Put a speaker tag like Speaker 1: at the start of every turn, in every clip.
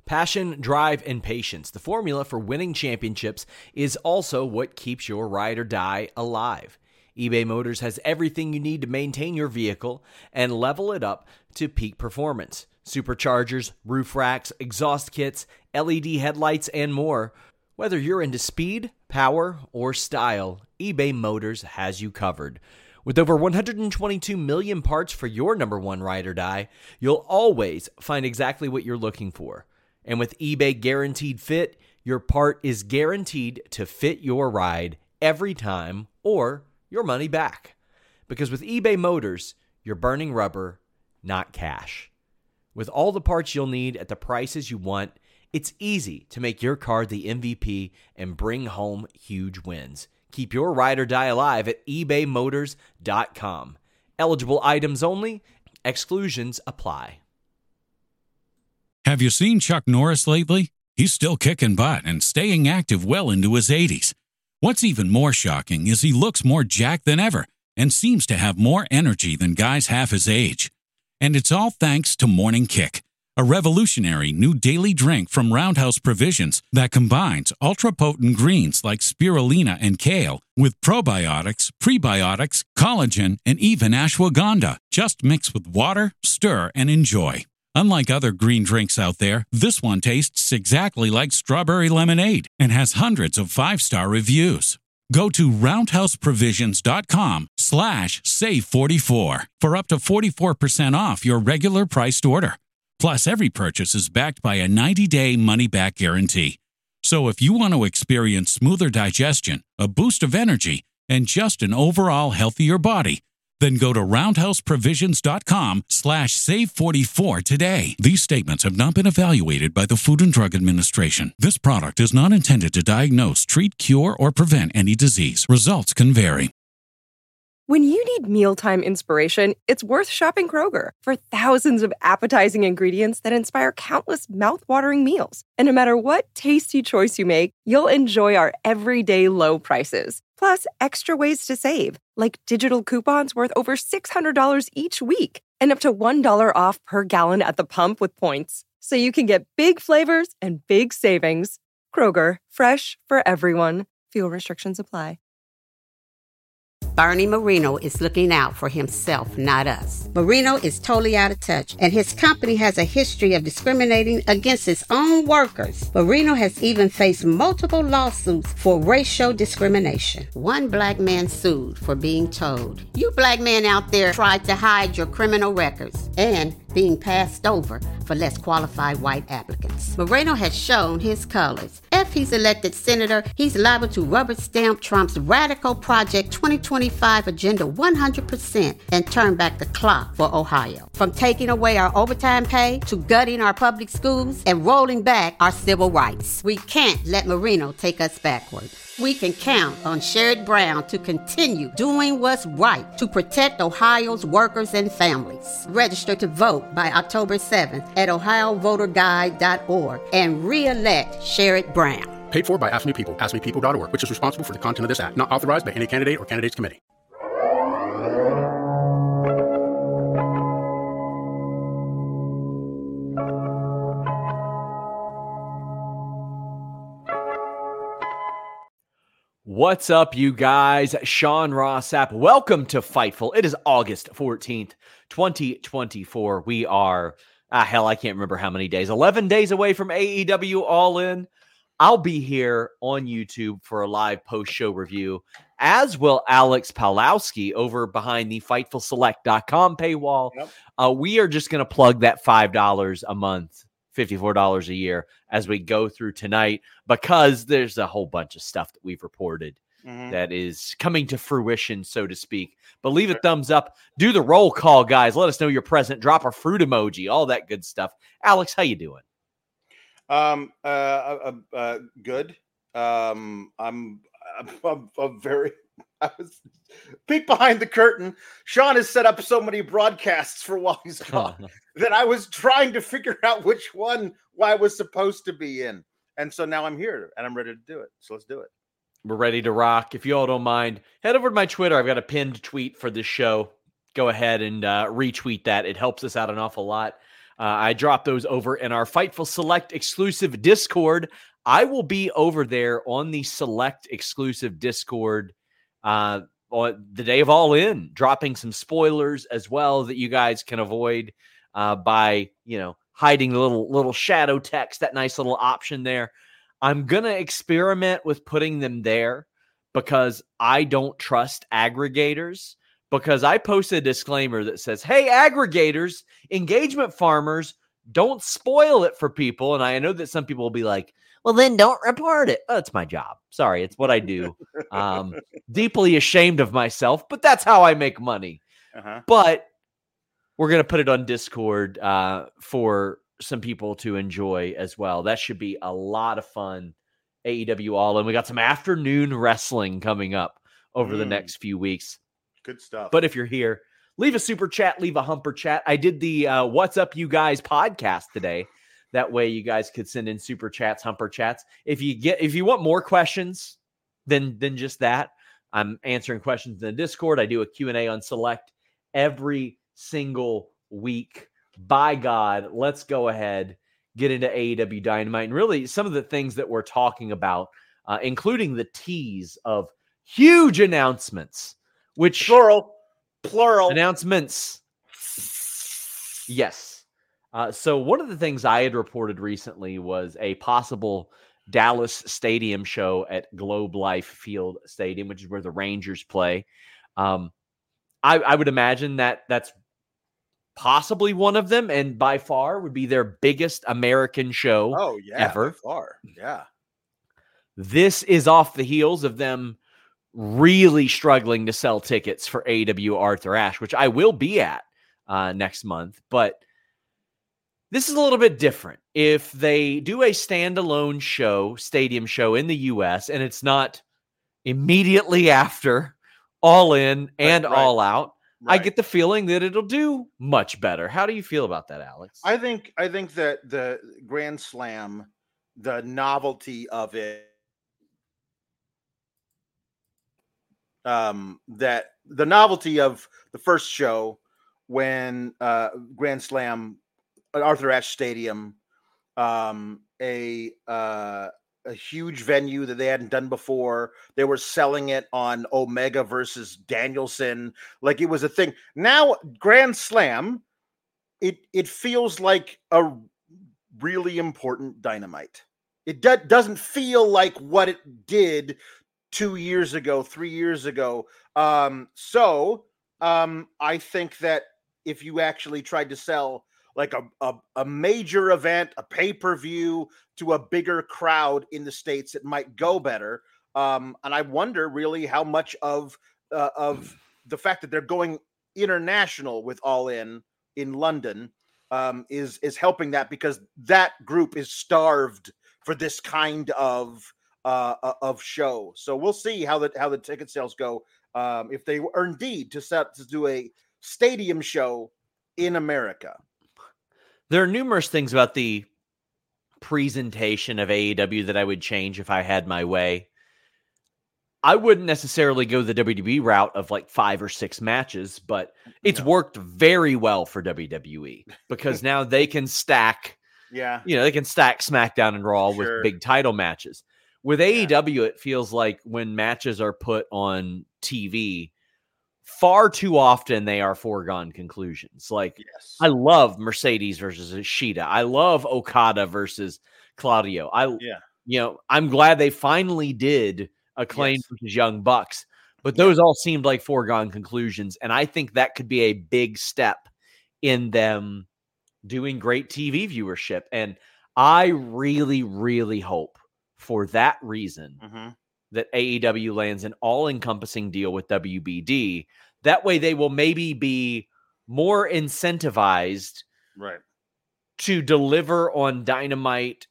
Speaker 1: Passion, drive, and patience. The formula for winning championships is also what keeps your ride or die alive. eBay Motors has everything you need to maintain your vehicle and level it up to peak performance. Superchargers, roof racks, exhaust kits, LED headlights, and more. Whether you're into speed, power, or style, eBay Motors has you covered. With over 122 million parts for your number one ride or die, you'll always find exactly what you're looking for. And with eBay Guaranteed Fit, your part is guaranteed to fit your ride every time or your money back. Because with eBay Motors, you're burning rubber, not cash. With all the parts you'll need at the prices you want, it's easy to make your car the MVP and bring home huge wins. Keep your ride or die alive at ebaymotors.com. Eligible items only. Exclusions apply.
Speaker 2: Have you seen Chuck Norris lately? He's still kicking butt and staying active well into his 80s. What's even more shocking is he looks more jacked than ever and seems to have more energy than guys half his age. And it's all thanks to Morning Kick, a revolutionary new daily drink from Roundhouse Provisions that combines ultra-potent greens like spirulina and kale with probiotics, prebiotics, collagen, and even ashwagandha. Just mix with water, stir, and enjoy. Unlike other green drinks out there, this one tastes exactly like strawberry lemonade and has hundreds of 5-star reviews. Go to roundhouseprovisions.com/save44 for up to 44% off your regular priced order. Plus, every purchase is backed by a 90-day money-back guarantee. So if you want to experience smoother digestion, a boost of energy, and just an overall healthier body, then go to roundhouseprovisions.com/save44 today. These statements have not been evaluated by the Food and Drug Administration. This product is not intended to diagnose, treat, cure, or prevent any disease. Results can vary.
Speaker 3: When you need mealtime inspiration, it's worth shopping Kroger for thousands of appetizing ingredients that inspire countless mouth-watering meals. And no matter what tasty choice you make, you'll enjoy our everyday low prices. Plus, extra ways to save, like digital coupons worth over $600 each week and up to $1 off per gallon at the pump with points. So you can get big flavors and big savings. Kroger, fresh for everyone. Fuel restrictions apply.
Speaker 4: Bernie Marino is looking out for himself, not us. Marino is totally out of touch, and his company has a history of discriminating against its own workers. Marino has even faced multiple lawsuits for racial discrimination. One black man sued for being told, "You black men out there tried to hide your criminal records," and being passed over for less qualified white applicants. Moreno has shown his colors. If he's elected senator, he's liable to rubber stamp Trump's radical Project 2025 agenda 100% and turn back the clock for Ohio. From taking away our overtime pay to gutting our public schools and rolling back our civil rights. We can't let Marino take us backward. We can count on Sherrod Brown to continue doing what's right to protect Ohio's workers and families. Register to vote by October 7th at ohiovoterguide.org and re-elect Sherrod Brown.
Speaker 5: Paid for by AFSCME People, AFSCMEPeople.org, which is responsible for the content of this act. Not authorized by any candidate or candidates committee.
Speaker 1: What's up, you guys? Sean Ross Sapp. Welcome to Fightful. It is August 14th, 2024. We are, I can't remember how many days, 11 days away from AEW All In. I'll be here on YouTube for a live post-show review, as will Alex Pawlowski over behind the FightfulSelect.com paywall. Yep. We are just going to plug that $5 a month, $54 a year as we go through tonight, because there's a whole bunch of stuff that we've reported that is coming to fruition, so to speak. But leave a thumbs up. Do the roll call, guys. Let us know you're present. Drop a fruit emoji, all that good stuff. Alex, how you doing?
Speaker 6: Good. I'm very. I was peek behind the curtain. Sean has set up so many broadcasts for while he's gone that I was trying to figure out which one I was supposed to be in. And so now I'm here and I'm ready to do it. So let's do it.
Speaker 1: We're ready to rock. If you all don't mind, head over to my Twitter. I've got a pinned tweet for this show. Go ahead and retweet that. It helps us out an awful lot. I drop those over in our Fightful Select exclusive Discord. I will be over there on the Select exclusive Discord on the day of All In, dropping some spoilers as well that you guys can avoid by, hiding the little shadow text, that nice little option there. I'm going to experiment with putting them there because I don't trust aggregators, because I posted a disclaimer that says, hey, aggregators, engagement farmers, don't spoil it for people. And I know that some people will be like, well, then don't report it. That's my job. Sorry, it's what I do. Deeply ashamed of myself, but that's how I make money. Uh-huh. But we're going to put it on Discord for some people to enjoy as well. That should be a lot of fun. AEW All In. We got some afternoon wrestling coming up over the next few weeks.
Speaker 6: Good stuff.
Speaker 1: But if you're here, leave a super chat, leave a humper chat. I did the What's Up You Guys podcast today. That way you guys could send in super chats, humper chats. If you want more questions than just that, I'm answering questions in the Discord. I do a Q&A on Select every single week. By God, let's go ahead, get into AEW Dynamite. And really some of the things that we're talking about, including the tease of huge announcements, which
Speaker 6: plural
Speaker 1: announcements. Yes. So one of the things I had reported recently was a possible Dallas Stadium show at Globe Life Field Stadium, which is where the Rangers play. I would imagine that's possibly one of them, and by far would be their biggest American show ever.
Speaker 6: By far. Yeah.
Speaker 1: This is off the heels of them really struggling to sell tickets for AEW Arthur Ashe, which I will be at next month. But this is a little bit different. If they do a standalone show, stadium show in the U.S., and it's not immediately after All In and All Out, I get the feeling that it'll do much better. How do you feel about that, Alex?
Speaker 6: I think that the Grand Slam, the novelty of it, that the novelty of the first show when Grand Slam at Arthur Ashe Stadium, a huge venue that they hadn't done before. They were selling it on Omega versus Danielson. Like it was a thing. Now Grand Slam, it feels like a really important Dynamite. It doesn't feel like what it did 2 years ago, 3 years ago. So I think that if you actually tried to sell like a major event, a pay-per-view to a bigger crowd in the States, it might go better. And I wonder really how much of the fact that they're going international with All In London is helping that, because that group is starved for this kind of show. So we'll see how the ticket sales go if they are indeed to do a stadium show in America.
Speaker 1: There are numerous things about the presentation of AEW that I would change if I had my way. I wouldn't necessarily go the WWE route of like 5 or 6 matches, but it's worked very well for WWE because now they can stack.
Speaker 6: Yeah.
Speaker 1: They can stack SmackDown and Raw with big title matches. With AEW, it feels like when matches are put on TV, far too often they are foregone conclusions. Like, I love Mercedes versus Ishida. I love Okada versus Claudio. I'm glad they finally did Acclaimed versus Young Bucks, but those all seemed like foregone conclusions. And I think that could be a big step in them doing great TV viewership. And I really, really hope for that reason that AEW lands an all-encompassing deal with WBD. That way they will maybe be more incentivized to deliver on Dynamite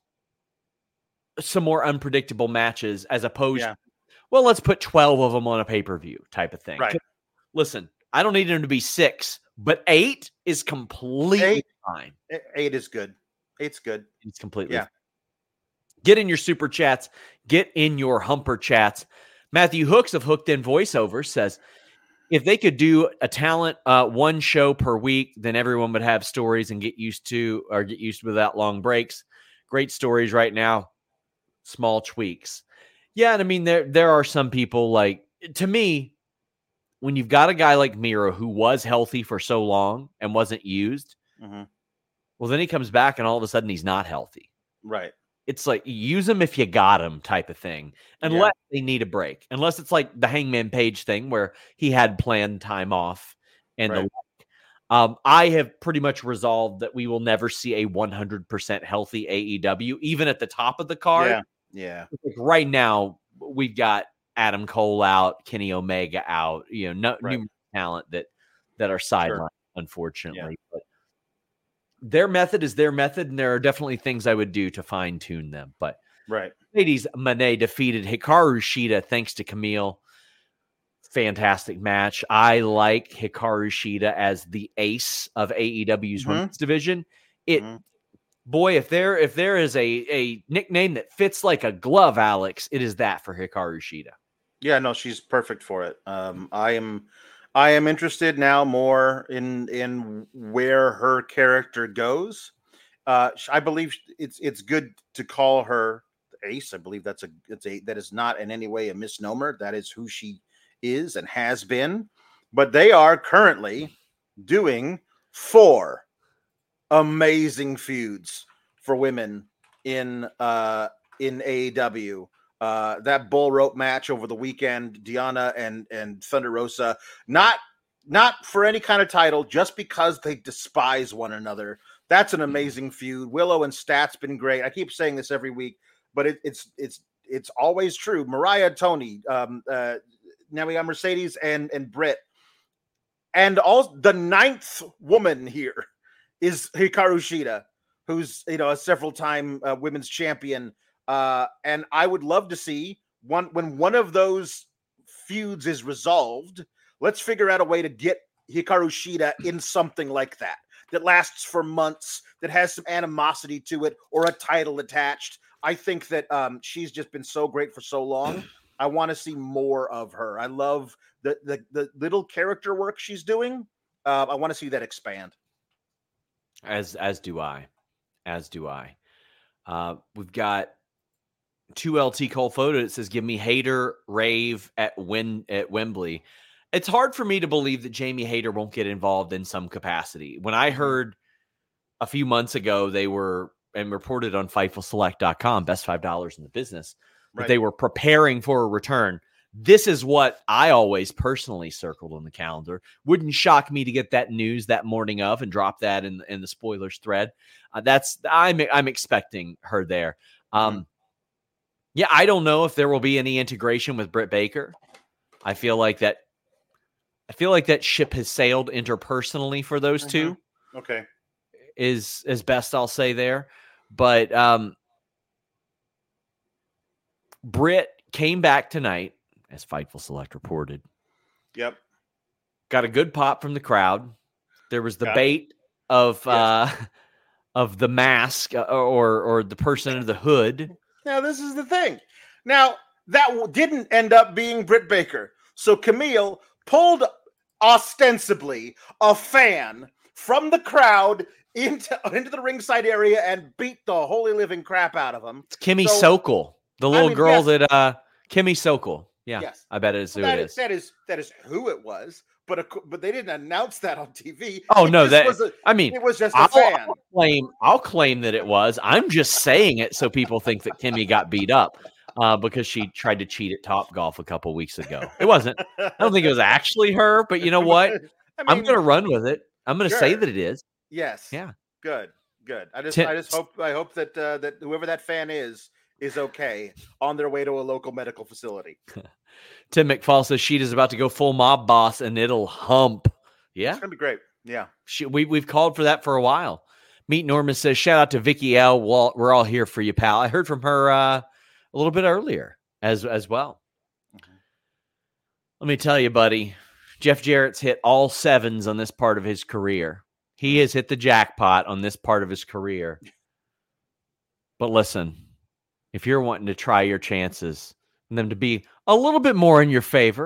Speaker 1: some more unpredictable matches as opposed to, well, let's put 12 of them on a pay-per-view type of thing.
Speaker 6: Right.
Speaker 1: Listen, I don't need them to be 6, but 8 is completely fine.
Speaker 6: 8 is good. 8's good.
Speaker 1: It's completely fine. Get in your super chats. Get in your humper chats. Matthew Hooks of Hooked In Voiceover says, if they could do a talent one show per week, then everyone would have stories and get used without long breaks. Great stories right now, small tweaks. Yeah, and I mean there are some people like, to me, when you've got a guy like Miro who was healthy for so long and wasn't used, well, then he comes back and all of a sudden he's not healthy.
Speaker 6: Right.
Speaker 1: It's like, use him if you got him type of thing, unless they need a break. Unless it's like the Hangman Page thing where he had planned time off. And I have pretty much resolved that we will never see a 100% healthy AEW, even at the top of the card.
Speaker 6: Yeah.
Speaker 1: Like right now, we've got Adam Cole out, Kenny Omega out, new talent that are sidelined, unfortunately. But their method is their method, and there are definitely things I would do to fine tune them. But ladies, Monet defeated Hikaru Shida thanks to Camille. Fantastic match. I like Hikaru Shida as the ace of AEW's women's division. Boy, if there is a nickname that fits like a glove, Alex, it is that for Hikaru Shida. Yeah,
Speaker 6: no, she's perfect for it. I am interested now more in where her character goes. I believe it's good to call her ace. I believe that is not in any way a misnomer. That is who she is and has been. But they are currently doing 4 amazing feuds for women in AEW. That bull rope match over the weekend, Deonna and Thunder Rosa, not for any kind of title, just because they despise one another. That's an amazing feud. Willow and Stat's been great. I keep saying this every week, but it's always true. Mariah, Tony, now we got Mercedes and Britt, and all the 9th woman here is Hikaru Shida, who's a several-time women's champion. And I would love to see when one of those feuds is resolved, let's figure out a way to get Hikaru Shida in something like that lasts for months, that has some animosity to it or a title attached. I think that she's just been so great for so long. I want to see more of her. I love the little character work she's doing. I want to see that expand.
Speaker 1: As do I. We've got 2 LT Cole photo. It says, "Give me Hayter rave at Wembley." It's hard for me to believe that Jamie Hayter won't get involved in some capacity. When I heard a few months ago they were, and reported on FightfulSelect.com, best $5 in the business, that they were preparing for a return. This is what I always personally circled on the calendar. Wouldn't shock me to get that news that morning of and drop that in the spoilers thread. I'm expecting her there. Yeah, I don't know if there will be any integration with Britt Baker. I feel like that ship has sailed interpersonally for those two.
Speaker 6: Okay.
Speaker 1: Is as best I'll say there. But Britt came back tonight, as Fightful Select reported.
Speaker 6: Yep.
Speaker 1: Got a good pop from the crowd. There was the bait of the mask or the person under the hood.
Speaker 6: Now, this is the thing. Now, that didn't end up being Britt Baker. So Camille pulled ostensibly a fan from the crowd into the ringside area and beat the holy living crap out of him.
Speaker 1: It's Kimmy Sokol, the little girl that Kimmy Sokol. Yeah, yes. I bet it is who it is.
Speaker 6: That is who it was. But they didn't announce that on TV.
Speaker 1: Oh no, it
Speaker 6: was just a fan.
Speaker 1: I'll claim that it was. I'm just saying it so people think that Kimmy got beat up because she tried to cheat at Topgolf a couple weeks ago. It wasn't. I don't think it was actually her. But you know what? I'm going to run with it. I'm going to say that it is.
Speaker 6: Yes.
Speaker 1: Yeah.
Speaker 6: Good. I hope that that whoever that fan is okay on their way to a local medical facility.
Speaker 1: Tim McFall says Sheeta's about to go full mob boss and it'll hump. Yeah.
Speaker 6: It's going to be great. Yeah.
Speaker 1: We've called for that for a while. Meet Norman says, shout out to Vicky L. We're all here for you, pal. I heard from her a little bit earlier as well. Mm-hmm. Let me tell you, buddy, Jeff Jarrett's hit all 7s on this part of his career. He has hit the jackpot on this part of his career. But listen, if you're wanting to try your chances and them to be a little bit more in your favor,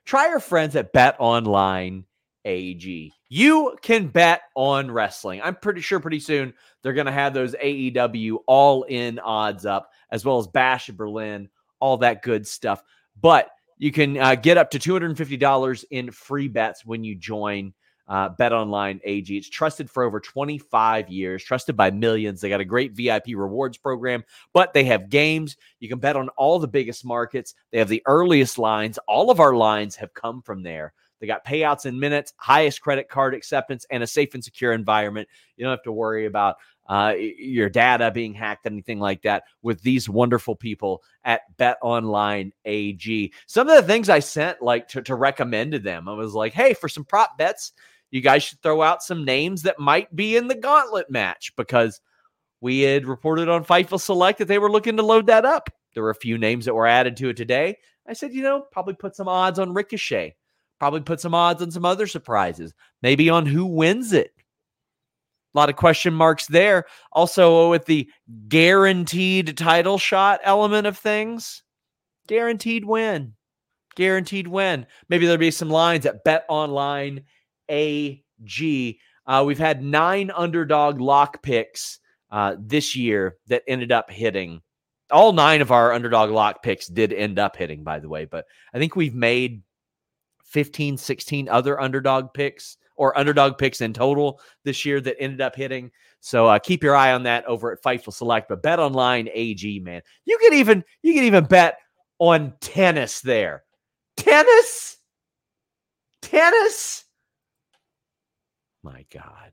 Speaker 1: try our friends at BetOnline AG. You can bet on wrestling. I'm pretty sure pretty soon they're going to have those AEW all-in odds up, as well as Bash in Berlin, all that good stuff. But you can get up to $250 in free bets when you join BetOnline AG. It's trusted for over 25 years, trusted by millions. They got a great VIP rewards program, but they have games. You can bet on all the biggest markets. They have the earliest lines. All of our lines have come from there. They got payouts in minutes, highest credit card acceptance, and a safe and secure environment. You don't have to worry about your data being hacked, anything like that, with these wonderful people at BetOnline AG. Some of the things I sent to recommend to them, I was like, hey, for some prop bets, you guys should throw out some names that might be in the gauntlet match, because we had reported on Fightful Select that they were looking to load that up. There were a few names that were added to it today. I said, probably put some odds on Ricochet. Probably put some odds on some other surprises. Maybe on who wins it. A lot of question marks there. Also with the guaranteed title shot element of things. Guaranteed win. Guaranteed win. Maybe there'll be some lines at BetOnline AG. We've had 9 underdog lock picks this year that ended up hitting. All 9 of our underdog lock picks did end up hitting, by the way. But I think we've made 15, 16 other underdog picks, or underdog picks in total this year that ended up hitting. So keep your eye on that over at Fightful Select. But BetOnline AG, man, you can even bet on tennis there. Tennis. My God.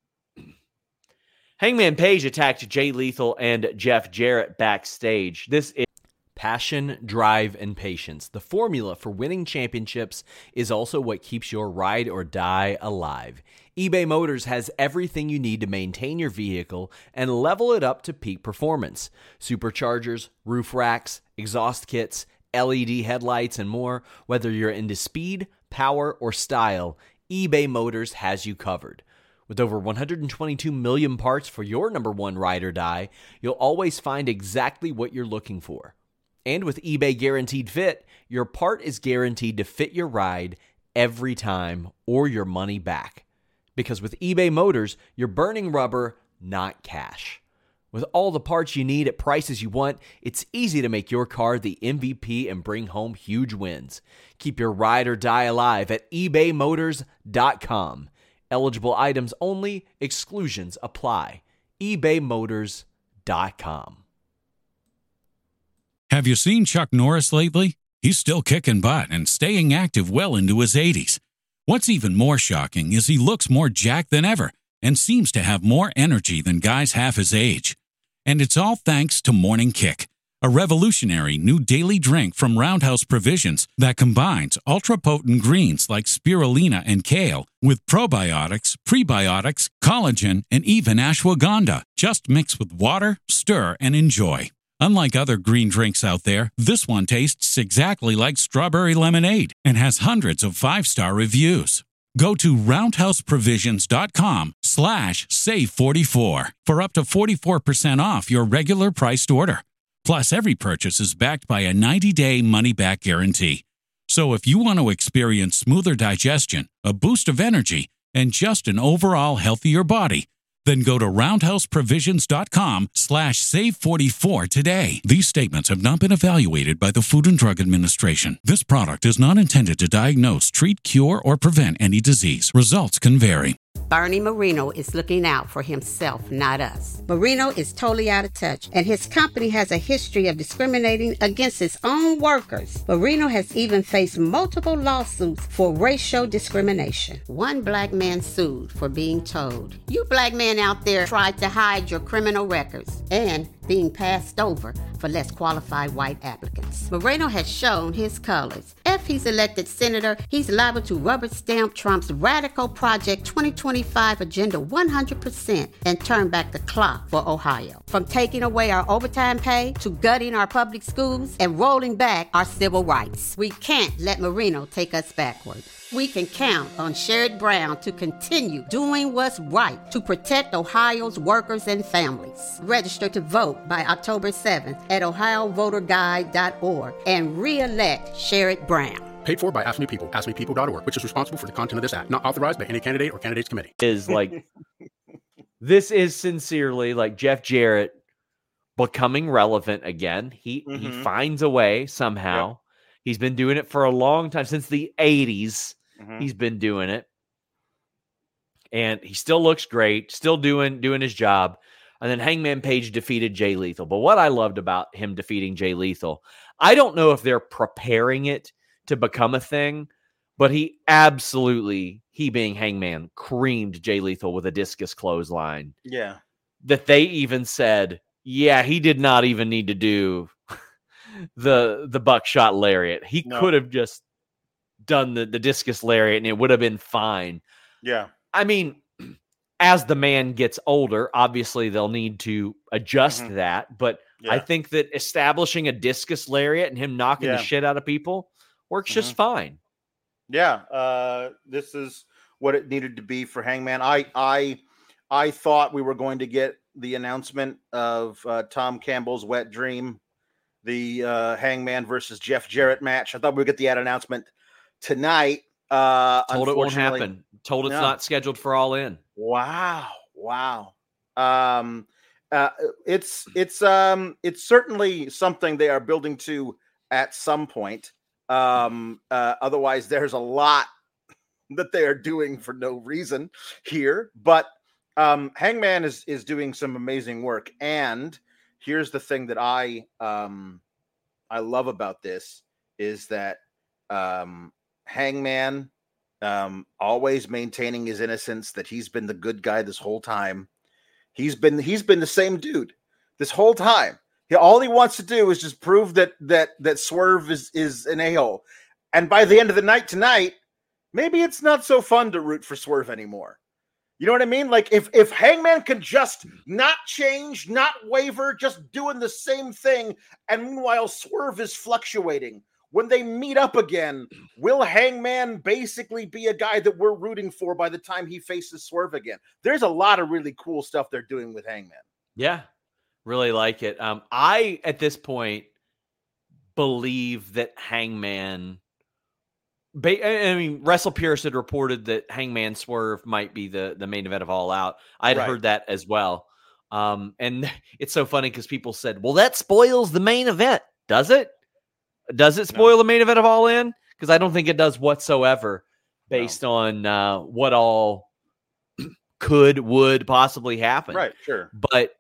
Speaker 1: Hangman Page attacked Jay Lethal and Jeff Jarrett backstage. This is passion, drive, and patience. The formula for winning championships is also what keeps your ride or die alive. eBay Motors has everything you need to maintain your vehicle and level it up to peak performance. Superchargers, roof racks, exhaust kits, LED headlights, and more. Whether you're into speed, power, or style, eBay Motors has you covered. With over 122 million parts for your number one ride or die, you'll always find exactly what you're looking for. And with eBay Guaranteed Fit, your part is guaranteed to fit your ride every time or your money back. Because with eBay Motors, you're burning rubber, not cash. With all the parts you need at prices you want, it's easy to make your car the MVP and bring home huge wins. Keep your ride or die alive at ebaymotors.com. Eligible items only, exclusions apply. ebaymotors.com.
Speaker 2: Have you seen Chuck Norris lately? He's still kicking butt and staying active well into his 80s. What's even more shocking is he looks more jacked than ever and seems to have more energy than guys half his age. And it's all thanks to Morning Kick, a revolutionary new daily drink from Roundhouse Provisions that combines ultra-potent greens like spirulina and kale with probiotics, prebiotics, collagen, and even ashwagandha. Just mix with water, stir, and enjoy. Unlike other green drinks out there, this one tastes exactly like strawberry lemonade and has hundreds of 5-star reviews. Go to roundhouseprovisions.com/save44 for up to 44% off your regular priced order. Plus, every purchase is backed by a 90-day money-back guarantee. So if you want to experience smoother digestion, a boost of energy, and just an overall healthier body, then go to roundhouseprovisions.com/save44 today. These statements have not been evaluated by the Food and Drug Administration. This product is not intended to diagnose, treat, cure, or prevent any disease. Results can vary.
Speaker 4: Bernie Marino is looking out for himself, not us. Marino is totally out of touch, and his company has a history of discriminating against its own workers. Marino has even faced multiple lawsuits for racial discrimination. One black man sued for being told, "You black men out there tried to hide your criminal records," and being passed over for less qualified white applicants. Moreno has shown his colors. If he's elected senator, he's liable to rubber stamp Trump's Radical Project 2025 agenda 100% and turn back the clock for Ohio. From taking away our overtime pay to gutting our public schools and rolling back our civil rights. We can't let Marino take us backward. We can count on Sherrod Brown to continue doing what's right to protect Ohio's workers and families. Register to vote by October 7th at ohiovoterguide.org and re-elect Sherrod Brown.
Speaker 5: Paid for by Ask Me People, AskMePeople.org, which is responsible for the content of this ad. Not authorized by any candidate or candidates committee.
Speaker 1: Is like, this is sincerely like Jeff Jarrett becoming relevant again. He finds a way somehow. Yep. He's been doing it for a long time, since the 80s. He's been doing it. And he still looks great, still doing his job. And then Hangman Page defeated Jay Lethal. But what I loved about him defeating Jay Lethal, I don't know if they're preparing it to become a thing, but he being Hangman, creamed Jay Lethal with a discus clothesline.
Speaker 6: Yeah.
Speaker 1: That they even said, yeah, he did not even need to do the buckshot lariat. He could have just done the discus lariat and it would have been fine.
Speaker 6: Yeah.
Speaker 1: I mean, as the man gets older, obviously they'll need to adjust that. But I think that establishing a discus lariat and him knocking the shit out of people works just fine.
Speaker 6: Yeah. This is what it needed to be for Hangman. I thought we were going to get the announcement of Tom Campbell's wet dream, the Hangman versus Jeff Jarrett match. I thought we would get the ad announcement tonight.
Speaker 1: Told it won't happen. Told it's not scheduled for All In.
Speaker 6: Wow. It's certainly something they are building to at some point. Otherwise, there's a lot that they are doing for no reason here. But Hangman is doing some amazing work. And here's the thing that I love about this is that Hangman always maintaining his innocence, that he's been the good guy this whole time. He's been the same dude this whole time. All he wants to do is just prove that Swerve is an a-hole. And by the end of the night tonight, maybe it's not so fun to root for Swerve anymore. You know what I mean? Like if Hangman can just not change, not waver, just doing the same thing, and meanwhile Swerve is fluctuating. When they meet up again, will Hangman basically be a guy that we're rooting for by the time he faces Swerve again? There's a lot of really cool stuff they're doing with Hangman.
Speaker 1: Yeah, really like it. I, at this point, believe that Hangman... I mean, WrestlePurist had reported that Hangman Swerve might be the main event of All Out. I'd heard that as well. And it's so funny because people said, well, that spoils the main event. Does it? Does it spoil the main event of All In? Because I don't think it does whatsoever based on what all would possibly happen.
Speaker 6: Right, sure.
Speaker 1: But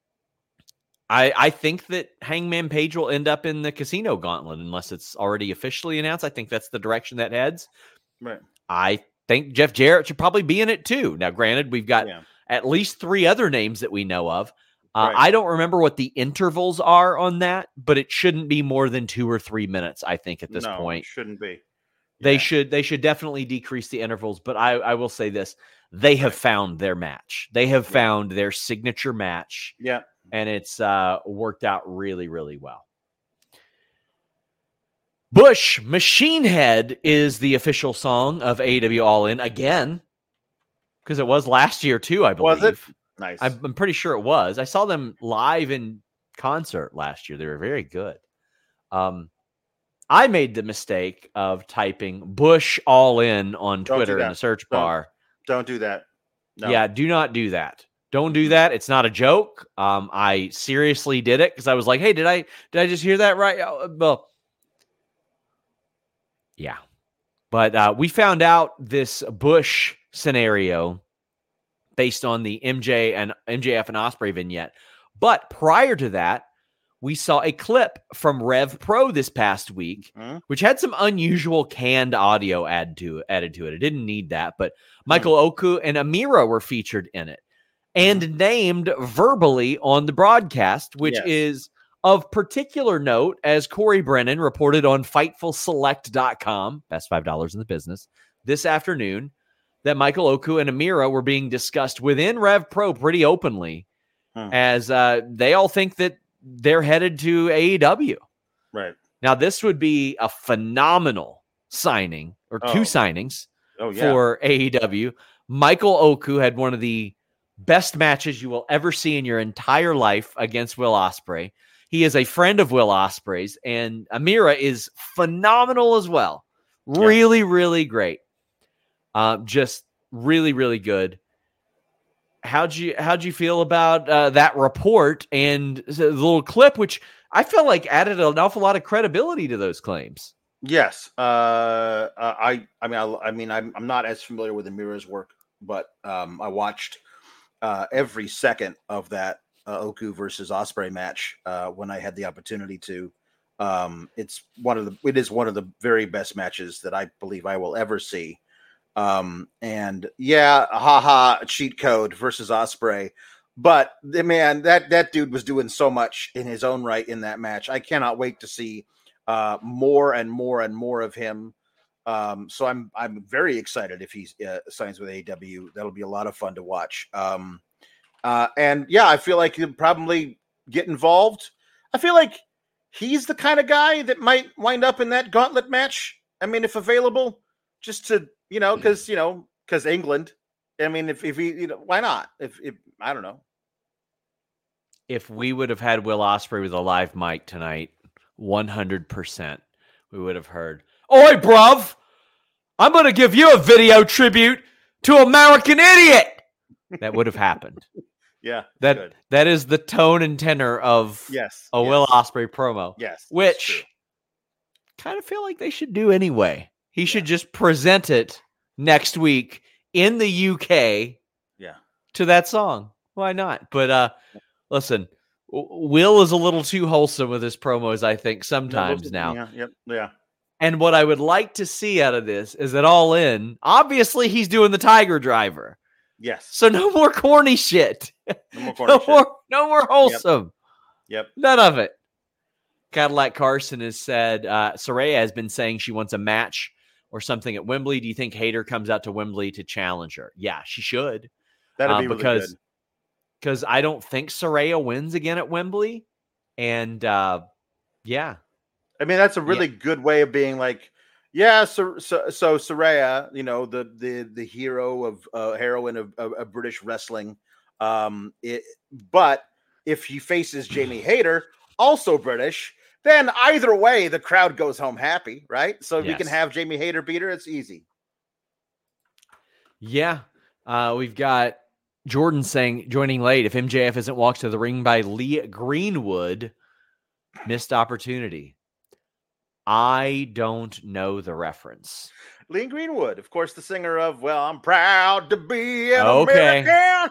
Speaker 1: I think that Hangman Page will end up in the Casino Gauntlet unless it's already officially announced. I think that's the direction that heads.
Speaker 6: Right.
Speaker 1: I think Jeff Jarrett should probably be in it too. Now, granted, we've got at least 3 other names that we know of. I don't remember what the intervals are on that, but it shouldn't be more than 2 or 3 minutes, I think, at this point.
Speaker 6: It shouldn't be.
Speaker 1: They should definitely decrease the intervals, but I will say this. They have found their match. They have found their signature match.
Speaker 6: Yeah.
Speaker 1: And it's worked out really, really well. Bush Machine Head is the official song of AEW All In again, because it was last year too, I believe.
Speaker 6: Was it? Nice.
Speaker 1: I'm pretty sure it was. I saw them live in concert last year. They were very good. I made the mistake of typing Bush All In on Twitter in the search bar.
Speaker 6: Don't do that. No.
Speaker 1: Yeah, do not do that. Don't do that. It's not a joke. I seriously did it because I was like, hey, did I just hear that right? Well, yeah. But we found out this Bush scenario based on the MJF and Ospreay vignette. But prior to that, we saw a clip from Rev Pro this past week, which had some unusual canned audio added to it. It didn't need that, but Michael Oku and Amira were featured in it and named verbally on the broadcast, which is of particular note, as Corey Brennan reported on FightfulSelect.com, best $5 in the business, this afternoon, that Michael Oku and Amira were being discussed within Rev Pro pretty openly, as they all think that they're headed to AEW.
Speaker 6: Right.
Speaker 1: Now, this would be a phenomenal signing, or 2 signings for AEW. Michael Oku had one of the best matches you will ever see in your entire life against Will Ospreay. He is a friend of Will Ospreay's, and Amira is phenomenal as well. Really, really great. Just really, really good. How'd you feel about that report and the little clip, which I felt like added an awful lot of credibility to those claims?
Speaker 6: Yes. I'm not as familiar with Amira's work, but I watched every second of that Oku versus Ospreay match when I had the opportunity to. It is one of the very best matches that I believe I will ever see. And yeah, haha, cheat code versus Ospreay. But man, that dude was doing so much in his own right in that match. I cannot wait to see more and more and more of him. So I'm very excited if he signs with AEW. That'll be a lot of fun to watch. And yeah, I feel like he'll probably get involved. I feel like he's the kind of guy that might wind up in that gauntlet match. I mean, if available, just to, because England. I mean, if he, why not? If I don't know.
Speaker 1: If we would have had Will Ospreay with a live mic tonight, 100%, we would have heard, "Oi, bruv, I'm going to give you a video tribute to American Idiot." That would have happened.
Speaker 6: Yeah,
Speaker 1: that is the tone and tenor of Will Ospreay promo.
Speaker 6: Yes,
Speaker 1: which kind of feel like they should do anyway. He should just present it next week in the UK.
Speaker 6: Yeah,
Speaker 1: to that song. Why not? But listen, Will is a little too wholesome with his promos, I think, sometimes now.
Speaker 6: Yeah.
Speaker 1: And what I would like to see out of this is that All In, obviously he's doing the Tiger Driver.
Speaker 6: Yes.
Speaker 1: So no more corny shit. No more wholesome.
Speaker 6: Yep.
Speaker 1: None of it. Cadillac Carson has said, Saraya has been saying she wants a match or something at Wembley. Do you think Hayter comes out to Wembley to challenge her? Yeah, she should.
Speaker 6: That'd be really good.
Speaker 1: Because I don't think Saraya wins again at Wembley. And yeah.
Speaker 6: I mean, that's a really good way of being like, yeah, so Saraya, the hero of heroine of British wrestling. But if he faces Jamie Hayter, also British, then either way, the crowd goes home happy, right? So if we can have Jamie Hayter beat her, it's easy.
Speaker 1: Yeah. We've got Jordan saying, joining late, if MJF isn't walked to the ring by Lee Greenwood, missed opportunity. I don't know the reference.
Speaker 6: Lee Greenwood, of course, the singer of, well, I'm proud to be an American.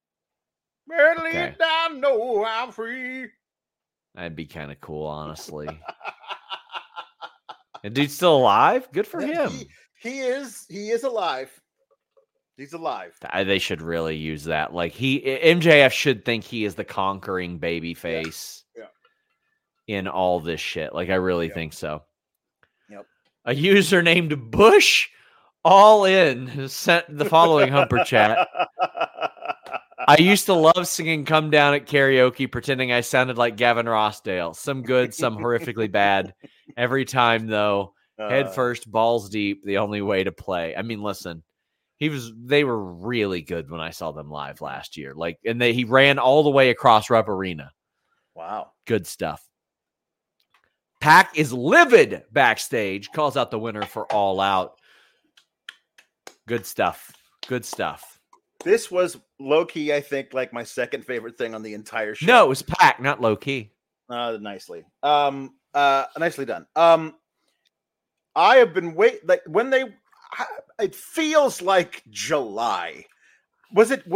Speaker 6: At I know I'm free.
Speaker 1: That'd be kind of cool, honestly. And dude's still alive? Good for him.
Speaker 6: He is alive. He's alive.
Speaker 1: They should really use that. Like MJF should think he is the conquering baby face.
Speaker 6: Yeah.
Speaker 1: In all this shit. Like, I really think so.
Speaker 6: Yep.
Speaker 1: A user named Bush All In sent the following Humper chat. I used to love singing Come Down at karaoke, pretending I sounded like Gavin Rossdale. Some good, some horrifically bad. Every time, though, head first, balls deep, the only way to play. I mean, listen, they were really good when I saw them live last year. Like, and he ran all the way across Rupp Arena.
Speaker 6: Wow. Good
Speaker 1: stuff. Pac is livid backstage, calls out the winner for All Out. Good stuff.
Speaker 6: This was low-key, I think, like my second favorite thing on the entire show.
Speaker 1: No, it was Pac, not low-key.
Speaker 6: Nicely. Nicely done. I have been it feels like July. Wasn't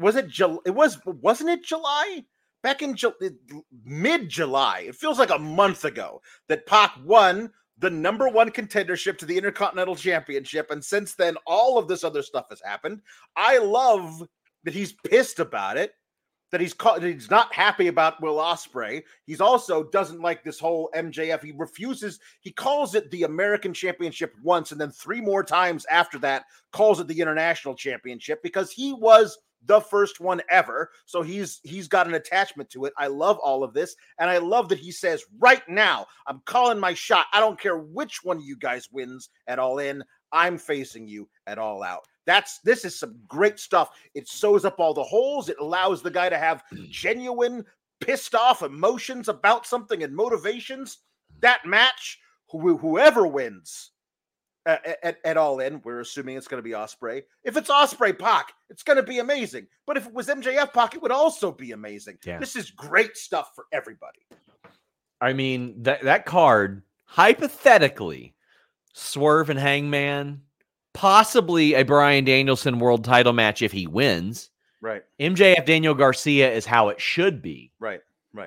Speaker 6: it July? Back in mid-July, it feels like a month ago that Pac won the number one contendership to the Intercontinental Championship, and since then, all of this other stuff has happened. I love that he's pissed about it, that he's not happy about Will Ospreay. He's also doesn't like this whole MJF. He refuses. He calls it the American Championship once, and then 3 more times after that calls it the International Championship because he was the first one ever. So he's got an attachment to it. I love all of this. And I love that he says, right now, I'm calling my shot. I don't care which one of you guys wins at All In. I'm facing you at All Out. This is some great stuff. It sews up all the holes. It allows the guy to have genuine pissed off emotions about something and motivations. That match, whoever wins at All In, we're assuming it's going to be Ospreay. If it's Ospreay Pac, it's going to be amazing. But if it was MJF Pac, it would also be amazing.
Speaker 1: Yeah.
Speaker 6: This is great stuff for everybody.
Speaker 1: I mean, that card, hypothetically, Swerve and Hangman, possibly a Bryan Danielson world title match if he wins.
Speaker 6: Right.
Speaker 1: MJF Daniel Garcia is how it should be.
Speaker 6: Right.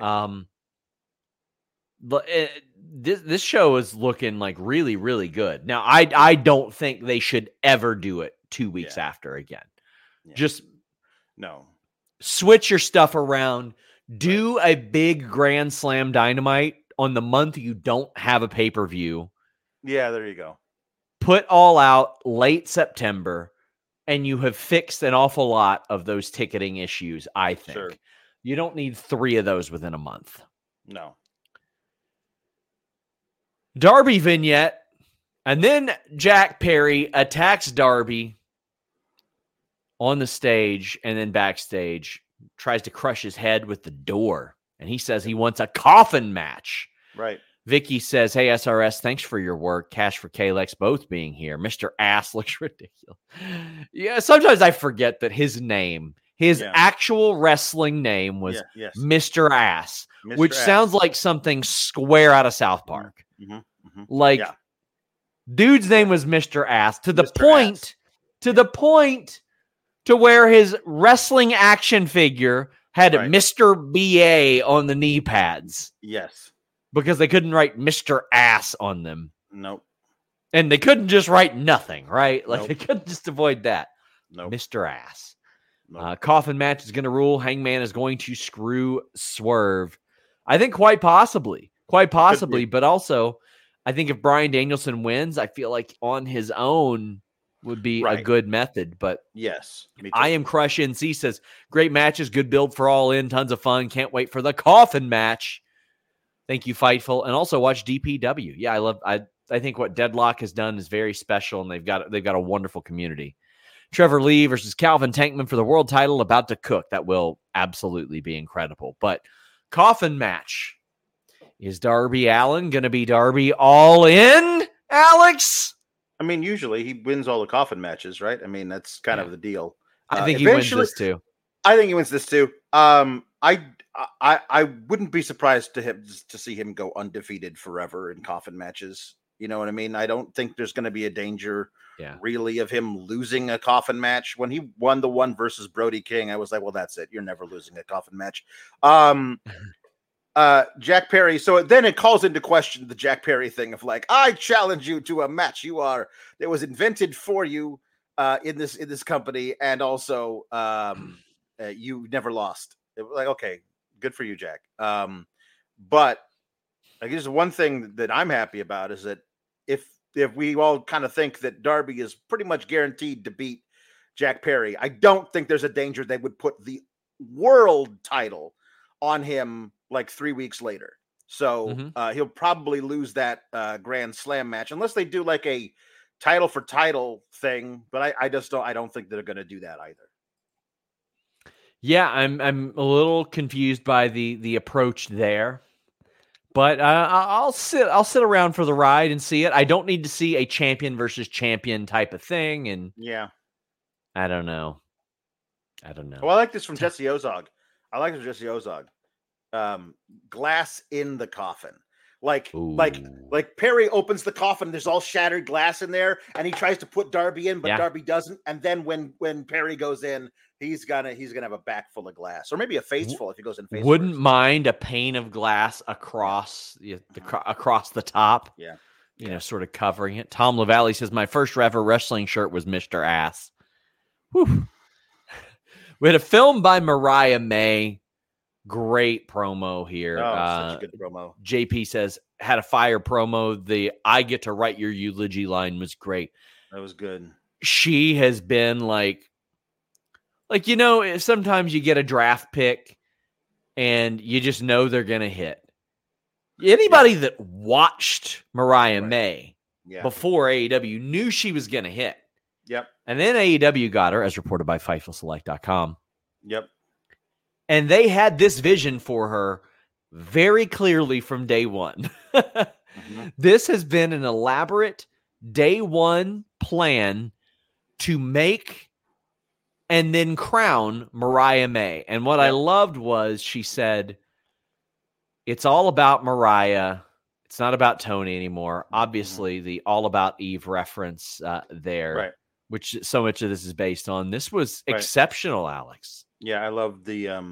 Speaker 1: But this show is looking like really, really good. Now, I don't think they should ever do it 2 weeks after again. Yeah. Just switch your stuff around. Do a big Grand Slam Dynamite on the month you don't have a pay-per-view.
Speaker 6: Yeah, there you go.
Speaker 1: Put All Out late September, and you have fixed an awful lot of those ticketing issues, I think. Sure. You don't need 3 of those within a month.
Speaker 6: No.
Speaker 1: Darby vignette, and then Jack Perry attacks Darby on the stage and then backstage, tries to crush his head with the door, and he says he wants a coffin match.
Speaker 6: Right.
Speaker 1: Vicky says, hey, SRS, thanks for your work. Cash for Kalex both being here. Mr. Ass looks ridiculous. Yeah, sometimes I forget that his actual wrestling name was Mr. Ass, which sounds like something square out of South Park. Dude's name was Mr. Ass to the point to where his wrestling action figure had Mr. BA on the knee pads.
Speaker 6: Yes.
Speaker 1: Because they couldn't write Mr. Ass on them.
Speaker 6: Nope.
Speaker 1: And they couldn't just write nothing, right? Like they couldn't just avoid that.
Speaker 6: Nope.
Speaker 1: Mr. Ass. Nope. Coffin match is going to rule. Hangman is going to screw Swerve. I think quite possibly. But also, I think if Bryan Danielson wins, I feel like on his own would be a good method. But
Speaker 6: yes,
Speaker 1: I am Crush NC says, great matches, good build for All In, tons of fun. Can't wait for the coffin match. Thank you, Fightful. And also watch DPW. Yeah, I think what Deadlock has done is very special, and they've got a wonderful community. Trevor Lee versus Calvin Tankman for the world title, about to cook. That will absolutely be incredible. But coffin match. Is Darby Allin going to be Darby All In, Alex?
Speaker 6: I mean, usually he wins all the coffin matches, right? I mean, that's kind of the deal.
Speaker 1: I think he wins this too.
Speaker 6: I think he wins this too. I wouldn't be surprised to see him go undefeated forever in coffin matches. You know what I mean? I don't think there's going to be a danger really of him losing a coffin match. When he won the one versus Brody King, I was like, well, that's it. You're never losing a coffin match. Jack Perry. So then it calls into question the Jack Perry thing of like, I challenge you to a match that was invented for you in this company, and also you never lost. It was like, okay, good for you, Jack. But I guess one thing that I'm happy about is that if we all kind of think that Darby is pretty much guaranteed to beat Jack Perry, I don't think there's a danger they would put the world title on him like 3 weeks later. So he'll probably lose that Grand Slam match unless they do like a title for title thing. But I don't think they're going to do that either.
Speaker 1: Yeah, I'm a little confused by the approach there, but I'll sit around for the ride and see it. I don't need to see a champion versus champion type of thing, and I don't know.
Speaker 6: Well, I like this from Jesse Ozog. Glass in the coffin. Like Perry opens the coffin, there's all shattered glass in there, and he tries to put Darby in, but Darby doesn't. And then when Perry goes in, he's gonna have a back full of glass, or maybe a face full if he goes in face.
Speaker 1: Wouldn't mind a pane of glass across the top.
Speaker 6: Yeah,
Speaker 1: sort of covering it. Tom LaValle says my first ever wrestling shirt was Mr. Ass. Whew. We had a film by Mariah May. Great promo here.
Speaker 6: Such a good promo.
Speaker 1: JP says, had a fire promo. The I get to write your eulogy line was great.
Speaker 6: That was good.
Speaker 1: She has been like, sometimes you get a draft pick and you just know they're going to hit. Anybody that watched Mariah May before AEW knew she was going to hit.
Speaker 6: Yep.
Speaker 1: And then AEW got her, as reported by FightfulSelect.com.
Speaker 6: Yep.
Speaker 1: And they had this vision for her very clearly from day one. This has been an elaborate day one plan to make and then crown Mariah May. And what I loved was she said, it's all about Mariah. It's not about Tony anymore. Obviously, the All About Eve reference there, which so much of this is based on. This was exceptional, Alex.
Speaker 6: Yeah, I love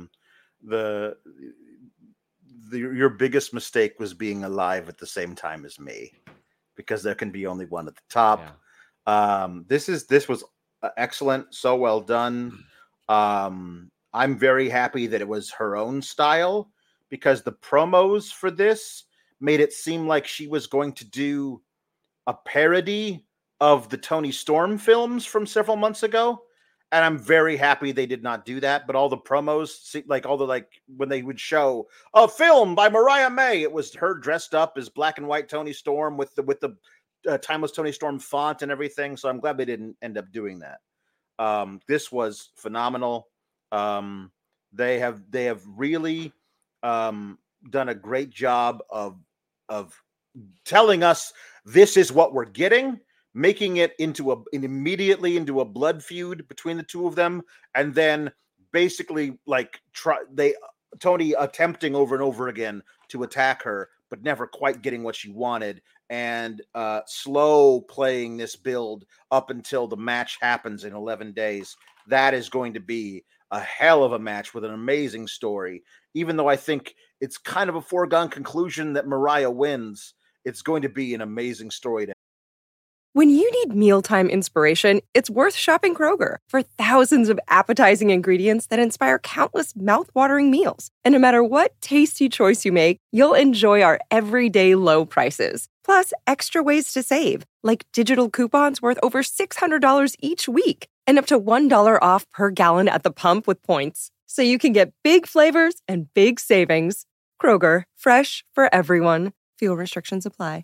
Speaker 6: your biggest mistake was being alive at the same time as me, because there can be only one at the top. Yeah. This was excellent. So well done. I'm very happy that it was her own style, because the promos for this made it seem like she was going to do a parody of the Toni Storm films from several months ago. And I'm very happy they did not do that. But all the promos, when they would show a film by Mariah May, it was her dressed up as black and white Toni Storm with the Timeless Toni Storm font and everything. So I'm glad they didn't end up doing that. This was phenomenal. They have really done a great job of telling us this is what we're getting, making it immediately into a blood feud between the two of them, and then basically Toni attempting over and over again to attack her, but never quite getting what she wanted, and slow playing this build up until the match happens in 11 days. That is going to be a hell of a match with an amazing story. Even though I think it's kind of a foregone conclusion that Mariah wins, it's going to be an amazing story.
Speaker 3: When you need mealtime inspiration, it's worth shopping Kroger for thousands of appetizing ingredients that inspire countless mouth-watering meals. And no matter what tasty choice you make, you'll enjoy our everyday low prices. Plus, extra ways to save, like digital coupons worth over $600 each week and up to $1 off per gallon at the pump with points. So you can get big flavors and big savings. Kroger, fresh for everyone. Fuel restrictions apply.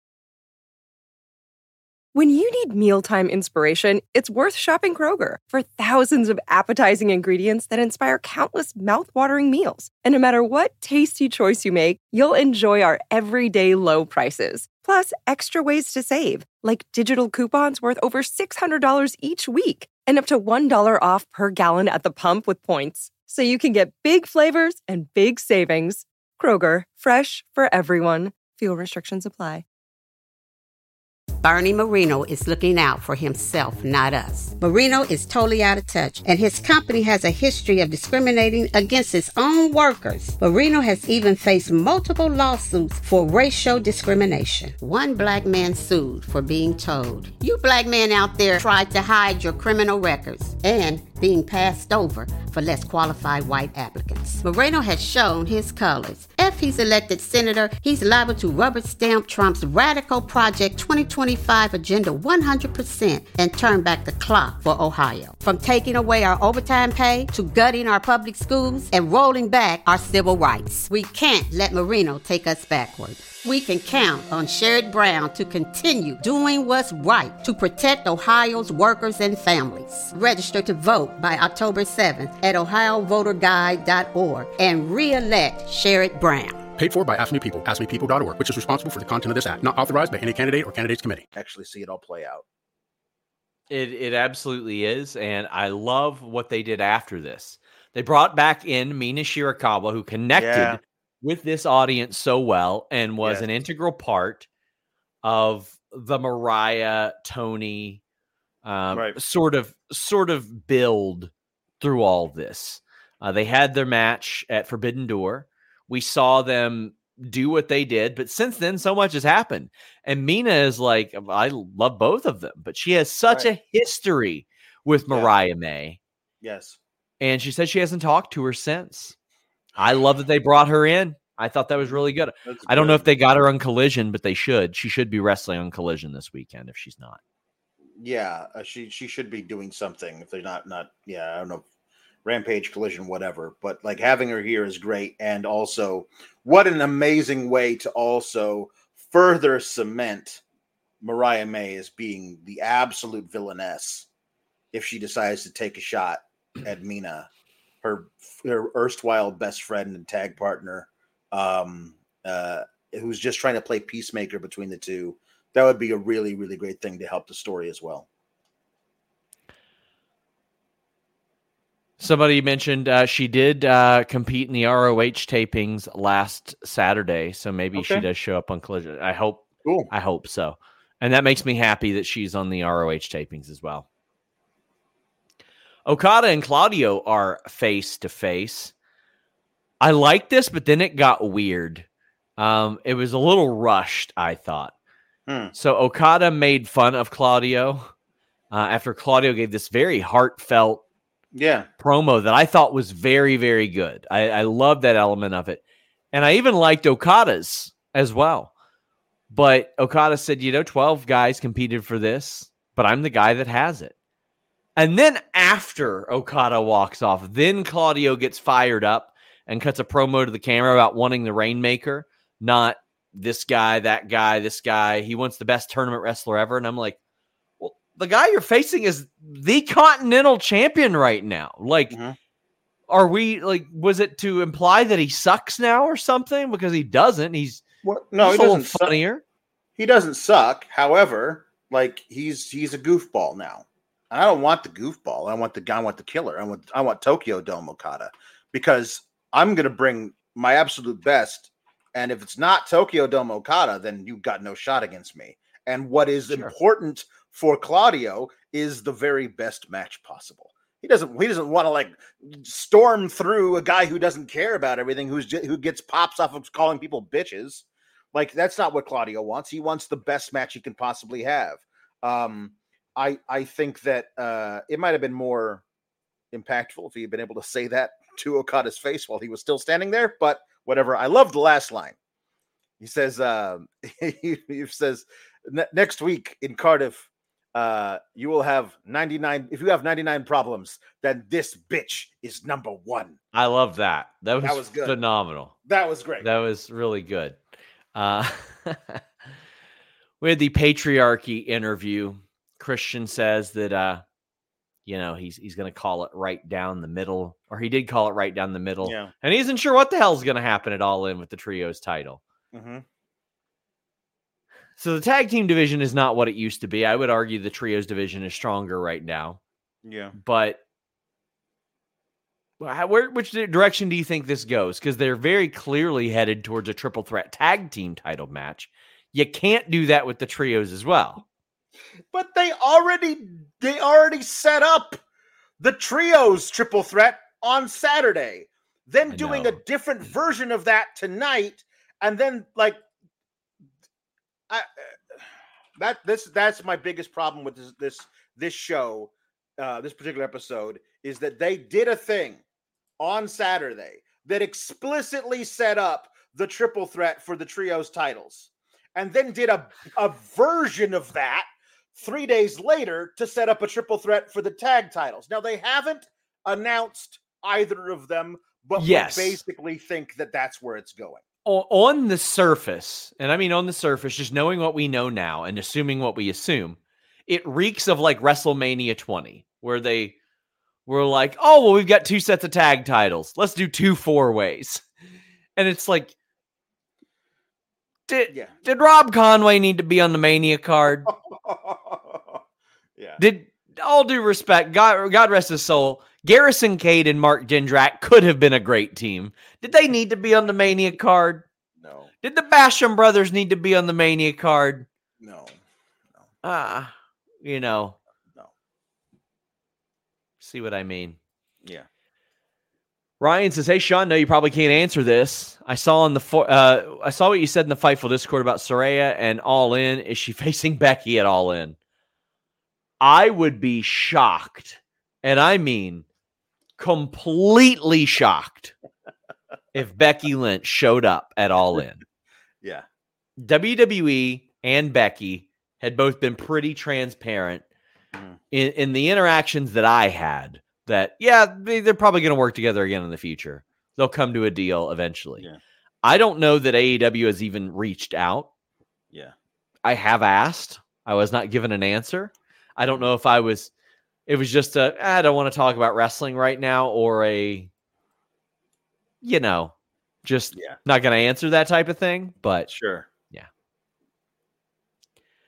Speaker 3: When you need mealtime inspiration, it's worth shopping Kroger for thousands of appetizing ingredients that inspire countless mouth-watering meals. And no matter what tasty choice you make, you'll enjoy our everyday low prices. Plus, extra ways to save, like digital coupons worth over $600 each week and up to $1 off per gallon at the pump with points. So you can get big flavors and big savings. Kroger, fresh for everyone. Fuel restrictions apply.
Speaker 4: Bernie Marino is looking out for himself, not us. Marino is totally out of touch, and his company has a history of discriminating against its own workers. Marino has even faced multiple lawsuits for racial discrimination. One black man sued for being told, "You black men out there tried to hide your criminal records," and being passed over for less qualified white applicants. Moreno has shown his colors. If he's elected senator, he's liable to rubber stamp Trump's radical Project 2025 agenda 100% and turn back the clock for Ohio. From taking away our overtime pay to gutting our public schools and rolling back our civil rights. We can't let Marino take us backward. We can count on Sherrod Brown to continue doing what's right to protect Ohio's workers and families. Register to vote by October 7th at ohiovoterguide.org and re-elect Sherrod Brown.
Speaker 5: Paid for by Ask Me People, askmepeople.org, which is responsible for the content of this act. Not authorized by any candidate or candidates committee.
Speaker 6: Actually see it all play out.
Speaker 1: It absolutely is, and I love what they did after this. They brought back in Mina Shirakawa, who connected with this audience so well and was an integral part of the Mariah Toni sort of build through all this. They had their match at Forbidden Door. We saw them do what they did, but since then so much has happened. And Mina is like, I love both of them, but she has such a history with Mariah May.
Speaker 6: Yes.
Speaker 1: And she said she hasn't talked to her since. I love that they brought her in. I thought that was really good. I don't know if they got her on Collision, but they should. She should be wrestling on Collision this weekend if she's not.
Speaker 6: Yeah, she should be doing something if they're not. I don't know, Rampage, Collision, whatever. But like having her here is great, and also what an amazing way to also further cement Mariah May as being the absolute villainess if she decides to take a shot at Mina, her erstwhile best friend and tag partner, who's just trying to play peacemaker between the two. That would be a really, really great thing to help the story as well.
Speaker 1: Somebody mentioned she did compete in the ROH tapings last Saturday, so maybe she does show up on Collision. I hope.
Speaker 6: Cool.
Speaker 1: I hope so, and that makes me happy that she's on the ROH tapings as well. Okada and Claudio are face to face. I like this, but then it got weird. It was a little rushed, I thought. So Okada made fun of Claudio after Claudio gave this very heartfelt promo that I thought was very, very good. I love that element of it. And I even liked Okada's as well. But Okada said, 12 guys competed for this, but I'm the guy that has it. And then after Okada walks off, then Claudio gets fired up and cuts a promo to the camera about wanting the Rainmaker, not this guy, that guy, this guy. He wants the best tournament wrestler ever. And I'm like, well, the guy you're facing is the Continental Champion right now. Like, are we like, was it to imply that he sucks now or something? Because he doesn't. He's
Speaker 6: he doesn't
Speaker 1: funnier.
Speaker 6: He doesn't suck. However, like he's a goofball now. I don't want the goofball. I want the killer. I want Tokyo Dome Okada, because I'm going to bring my absolute best. And if it's not Tokyo Dome Okada, then you've got no shot against me. And what is important for Claudio is the very best match possible. He doesn't want to like storm through a guy who doesn't care about everything, who gets pops off of calling people bitches. Like, that's not what Claudio wants. He wants the best match he can possibly have. I think that it might have been more impactful if he had been able to say that to Okada's face while he was still standing there, but whatever. I love the last line. He says, he says, next week in Cardiff, you will have 99. If you have 99 problems, then this bitch is number one.
Speaker 1: I love that. That was good. Phenomenal.
Speaker 6: That was great.
Speaker 1: That was really good. We had the Patriarchy interview. Christian says that, he's going to call it right down the middle, or he did call it right down the middle.
Speaker 6: Yeah.
Speaker 1: And he isn't sure what the hell's going to happen at All In with the Trios title.
Speaker 6: Mm-hmm.
Speaker 1: So the tag team division is not what it used to be. I would argue the Trios division is stronger right now.
Speaker 6: Yeah.
Speaker 1: But which direction do you think this goes? Because they're very clearly headed towards a triple threat tag team title match. You can't do that with the Trios as well.
Speaker 6: But they already set up the Trios triple threat on Saturday. Then doing a different version of that tonight, and then like that's my biggest problem with this show, this particular episode, is that they did a thing on Saturday that explicitly set up the triple threat for the Trios titles, and then did a version of that 3 days later to set up a triple threat for the tag titles. Now, they haven't announced either of them, but we basically think that that's where it's going.
Speaker 1: On the surface, and I mean on the surface, just knowing what we know now and assuming what we assume, it reeks of like WrestleMania 20, where they were like, oh, well, we've got 2 sets of tag titles. Let's do 2 4-ways. And it's like, did Rob Conway need to be on the Mania card?
Speaker 6: Yeah.
Speaker 1: Did, all due respect, God rest his soul, Garrison Cade and Mark Jindrak could have been a great team. Did they need to be on the Mania card?
Speaker 6: No.
Speaker 1: Did the Basham brothers need to be on the Mania card?
Speaker 6: No.
Speaker 1: No.
Speaker 6: No.
Speaker 1: See what I mean?
Speaker 6: Yeah.
Speaker 1: Ryan says, "Hey Sean, no, you probably can't answer this. I saw what you said in the Fightful Discord about Saraya and All In. Is she facing Becky at All In? I would be shocked, and I mean completely shocked, if Becky Lynch showed up at All In.
Speaker 6: Yeah.
Speaker 1: WWE and Becky had both been pretty transparent in the interactions that I had. That, they're probably going to work together again in the future. They'll come to a deal eventually. Yeah. I don't know that AEW has even reached out.
Speaker 6: Yeah.
Speaker 1: I have asked. I was not given an answer. I don't know if it was just I don't want to talk about wrestling right now, or just not going to answer that type of thing. But
Speaker 6: sure.
Speaker 1: Yeah.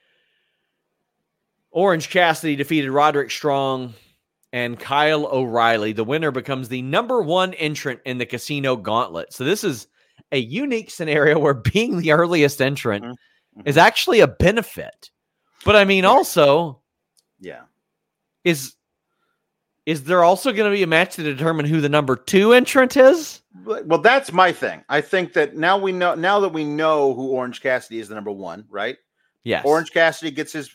Speaker 1: Orange Cassidy defeated Roderick Strong and Kyle O'Reilly. The winner becomes the number 1 entrant in the Casino Gauntlet. So this is a unique scenario where being the earliest entrant is actually a benefit. But I mean, also, is there also going to be a match to determine who the number 2 entrant is?
Speaker 6: Well, that's my thing. I think that now that we know who Orange Cassidy is the number 1, right?
Speaker 1: Yes.
Speaker 6: Orange Cassidy gets his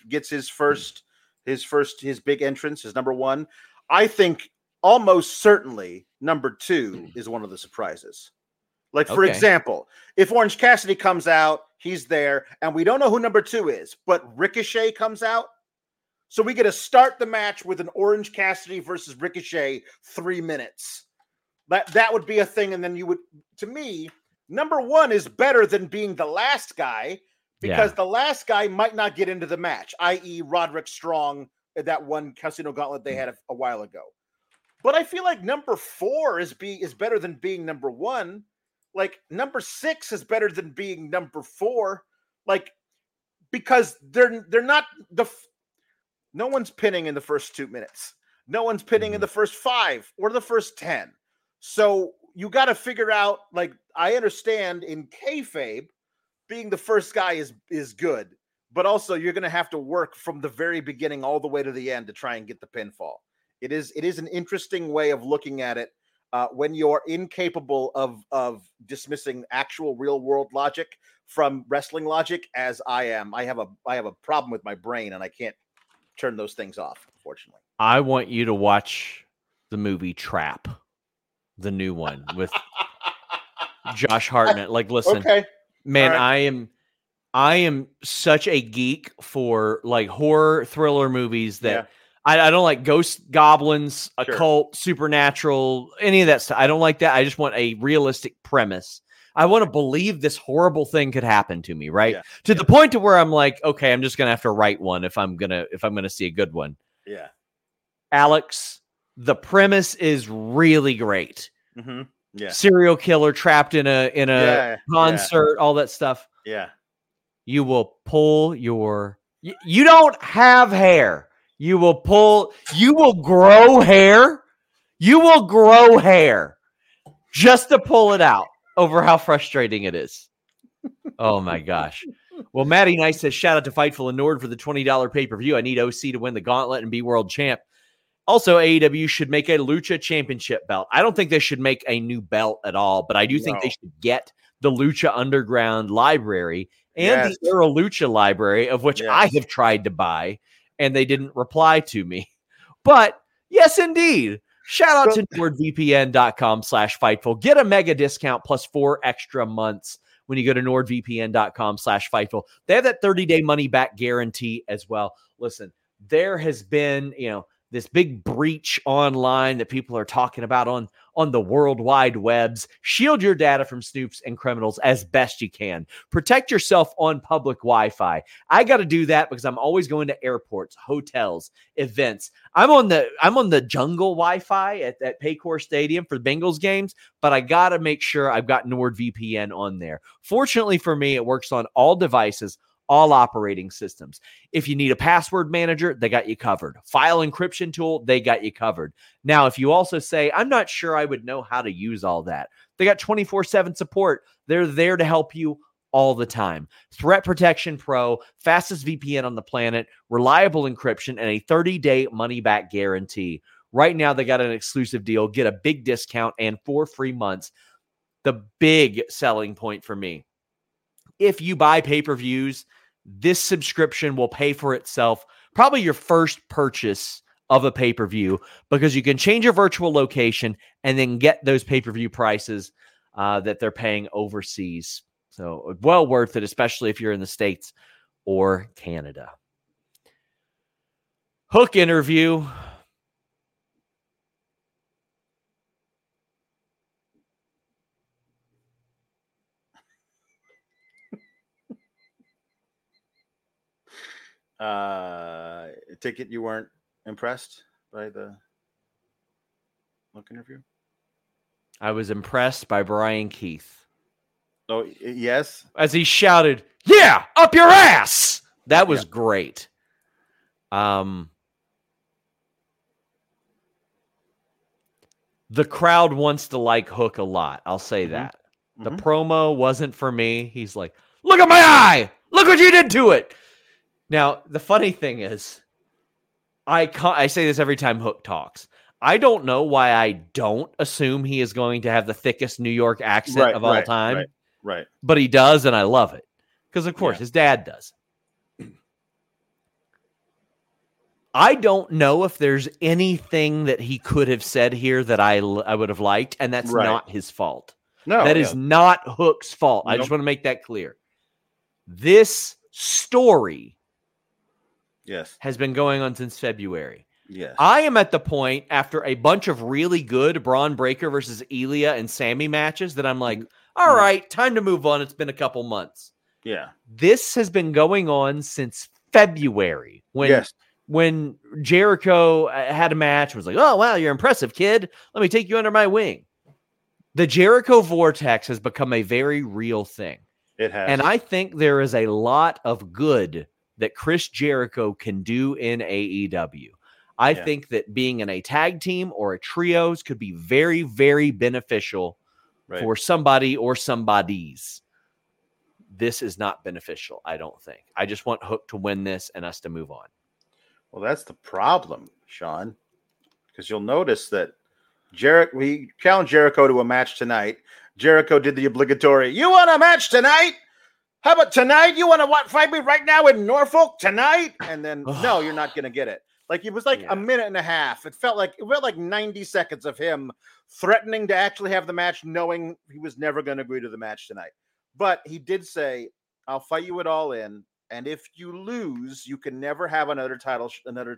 Speaker 6: big entrance, his number 1. I think almost certainly number 2 is one of the surprises. Like, for example, if Orange Cassidy comes out, he's there, and we don't know who number 2 is, but Ricochet comes out. So we get to start the match with an Orange Cassidy versus Ricochet 3 minutes. That would be a thing. And then you would, to me, number 1 is better than being the last guy, because the last guy might not get into the match, i.e. Roderick Strong, that one Casino Gauntlet they had a while ago. But I feel like number 4 is better than being number 1. Like, number 6 is better than being number 4. Like, because they're not no one's pinning in the first 2 minutes. No one's pinning in the first 5 or the first 10. So you got to figure out, like, I understand in kayfabe, being the first guy is good, but also you're going to have to work from the very beginning all the way to the end to try and get the pinfall. It is an interesting way of looking at it when you're incapable of dismissing actual real world logic from wrestling logic, as I am. I have a problem with my brain, and I can't turn those things off, unfortunately.
Speaker 1: I want you to watch the movie Trap, the new one with Josh Hartnett. Like, listen, man, right. I am such a geek for like horror thriller movies that I don't like ghosts, goblins, occult, supernatural, any of that stuff. I don't like that. I just want a realistic premise. I want to believe this horrible thing could happen to me, right? To the point to where I'm like, okay, I'm just gonna have to write one if I'm gonna see a good one.
Speaker 6: Yeah,
Speaker 1: Alex, the premise is really great.
Speaker 6: Mm-hmm. Yeah,
Speaker 1: serial killer trapped in a concert, all that stuff.
Speaker 6: Yeah,
Speaker 1: you will pull your. You don't have hair. You will grow hair. You will grow hair just to pull it out over how frustrating it is. Oh my gosh. Well, Maddie Nice says, shout out to Fightful and Nord for the $20 pay-per-view. I need OC to win the gauntlet and be world champ. Also, AEW should make a Lucha Championship belt. I don't think they should make a new belt at all, but I do think they should get the Lucha Underground library and the Era Lucha library, of which I have tried to buy, and they didn't reply to me. But yes, indeed. Shout out to NordVPN.com/Fightful. Get a mega discount plus 4 extra months when you go to NordVPN.com/Fightful. They have that 30-day money-back guarantee as well. Listen, there has been, this big breach online that people are talking about on the World Wide Webs. Shield your data from snoops and criminals as best you can. Protect yourself on public Wi-Fi. I got to do that because I'm always going to airports, hotels, events. I'm on the jungle Wi-Fi at Paycor Stadium for the Bengals games, but I got to make sure I've got NordVPN on there. Fortunately for me, it works on all devices, all operating systems. If you need a password manager, they got you covered. File encryption tool, they got you covered. Now, if you also say, I'm not sure I would know how to use all that, they got 24/7 support. They're there to help you all the time. Threat Protection Pro, fastest VPN on the planet, reliable encryption, and a 30-day money-back guarantee. Right now, they got an exclusive deal. Get a big discount and 4 free months. The big selling point for me, if you buy pay-per-views, this subscription will pay for itself, probably your first purchase of a pay-per-view, because you can change your virtual location and then get those pay-per-view prices that they're paying overseas. So well worth it, especially if you're in the States or Canada. Hook interview.
Speaker 6: Take it you weren't impressed by the Hook interview?
Speaker 1: I was impressed by Brian Keith.
Speaker 6: Oh, yes?
Speaker 1: As he shouted, yeah, up your ass! That was great. The crowd wants to like Hook a lot. I'll say that. The promo wasn't for me. He's like, look at my eye. Look what you did to it. Now, the funny thing is, I say this every time Hook talks. I don't know why I don't assume he is going to have the thickest New York accent of all time.
Speaker 6: Right. But
Speaker 1: he does, and I love it. Because, of course, his dad does. I don't know if there's anything that he could have said here that I would have liked, and that's not his fault.
Speaker 6: No,
Speaker 1: that is not Hook's fault. I just want to make that clear. This story has been going on since February.
Speaker 6: Yes.
Speaker 1: I am at the point after a bunch of really good Braun Breaker versus Ilya and Sammy matches that I'm like, all right, time to move on. It's been a couple months.
Speaker 6: Yeah.
Speaker 1: This has been going on since February when Jericho had a match and was like, oh, wow, you're impressive, kid. Let me take you under my wing. The Jericho Vortex has become a very real thing.
Speaker 6: It has.
Speaker 1: And I think there is a lot of good that Chris Jericho can do in AEW. I think that being in a tag team or a trios could be very, very beneficial for somebody or somebodies. This is not beneficial, I don't think. I just want Hook to win this and us to move on.
Speaker 6: Well, that's the problem, Sean, because you'll notice that we challenged Jericho to a match tonight. Jericho did the obligatory, you want a match tonight? How about tonight? You want to fight me right now in Norfolk tonight? And then, no, you're not going to get it. Like, it was like a minute and a half. It felt like 90 seconds of him threatening to actually have the match, knowing he was never going to agree to the match tonight. But he did say, I'll fight you at All In. And if you lose, you can never have another title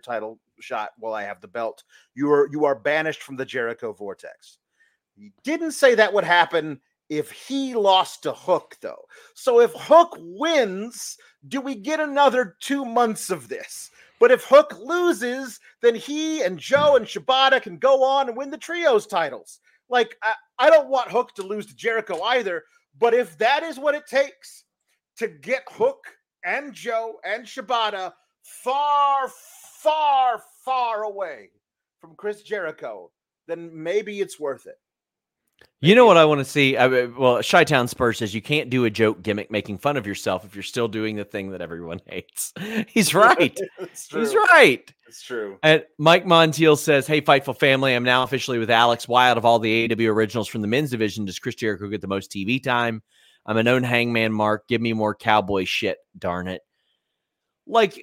Speaker 6: shot while I have the belt. You are banished from the Jericho Vortex. He didn't say that would happen if he lost to Hook, though. So if Hook wins, do we get another 2 months of this? But if Hook loses, then he and Joe and Shibata can go on and win the trios titles. Like, I don't want Hook to lose to Jericho either, but if that is what it takes to get Hook and Joe and Shibata far, far, far away from Chris Jericho, then maybe it's worth it.
Speaker 1: You know what I want to see? Chi-Town Spurs says you can't do a joke gimmick making fun of yourself if you're still doing the thing that everyone hates. He's right. He's right.
Speaker 6: It's true.
Speaker 1: And Mike Montiel says, hey, Fightful family, I'm now officially with Alex. Why out of all the AEW originals from the men's division does Chris Jericho get the most TV time? I'm a known Hangman Mark. Give me more cowboy shit, darn it. Like,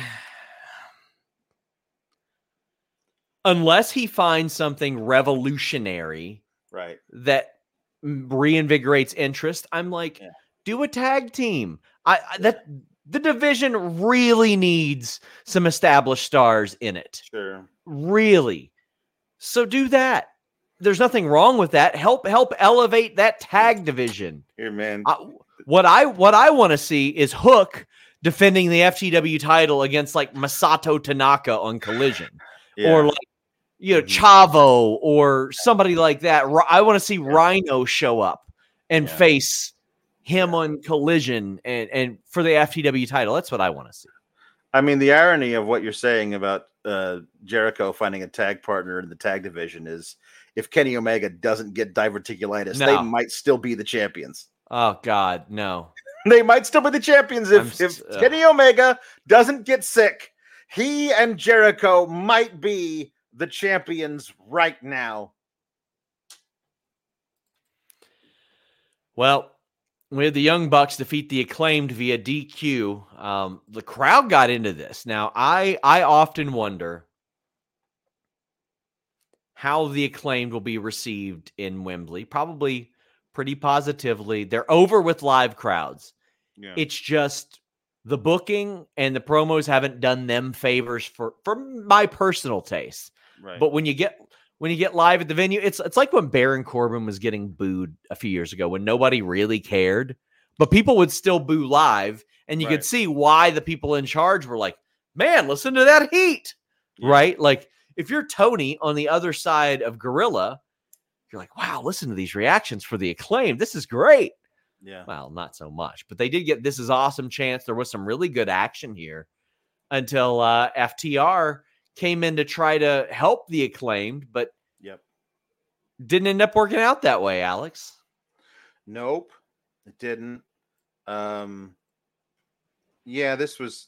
Speaker 1: unless he finds something revolutionary that reinvigorates interest, I'm like, do a tag team. The division really needs some established stars in it.
Speaker 6: Sure.
Speaker 1: Really. So do that. There's nothing wrong with that. Help elevate that tag division.
Speaker 6: Here, man.
Speaker 1: What I want to see is Hook defending the FTW title against like Masato Tanaka on Collision. Or like, Chavo or somebody like that. I want to see Rhino show up and face him on Collision and for the FTW title. That's what I want to see.
Speaker 6: I mean, the irony of what you're saying about Jericho finding a tag partner in the tag division is if Kenny Omega doesn't get diverticulitis, they might still be the champions.
Speaker 1: Oh, God, no.
Speaker 6: They might still be the champions if Kenny Omega doesn't get sick. He and Jericho might be the champions right now.
Speaker 1: Well, we had the Young Bucks defeat the Acclaimed via DQ. The crowd got into this. Now, I often wonder how the Acclaimed will be received in Wembley. Probably pretty positively. They're over with live crowds. Yeah. It's just the booking and the promos haven't done them favors for my personal taste.
Speaker 6: Right.
Speaker 1: But when you get live at the venue, it's like when Baron Corbin was getting booed a few years ago when nobody really cared, but people would still boo live, and you could see why the people in charge were like, man, listen to that heat, right? Like if you're Tony on the other side of Gorilla, you're like, wow, listen to these reactions for the Acclaim. This is great.
Speaker 6: Yeah.
Speaker 1: Well, not so much, but they did get, this is awesome chance. There was some really good action here. until FTR came in to try to help the Acclaimed, but didn't end up working out that way, Alex.
Speaker 6: Nope, it didn't. This was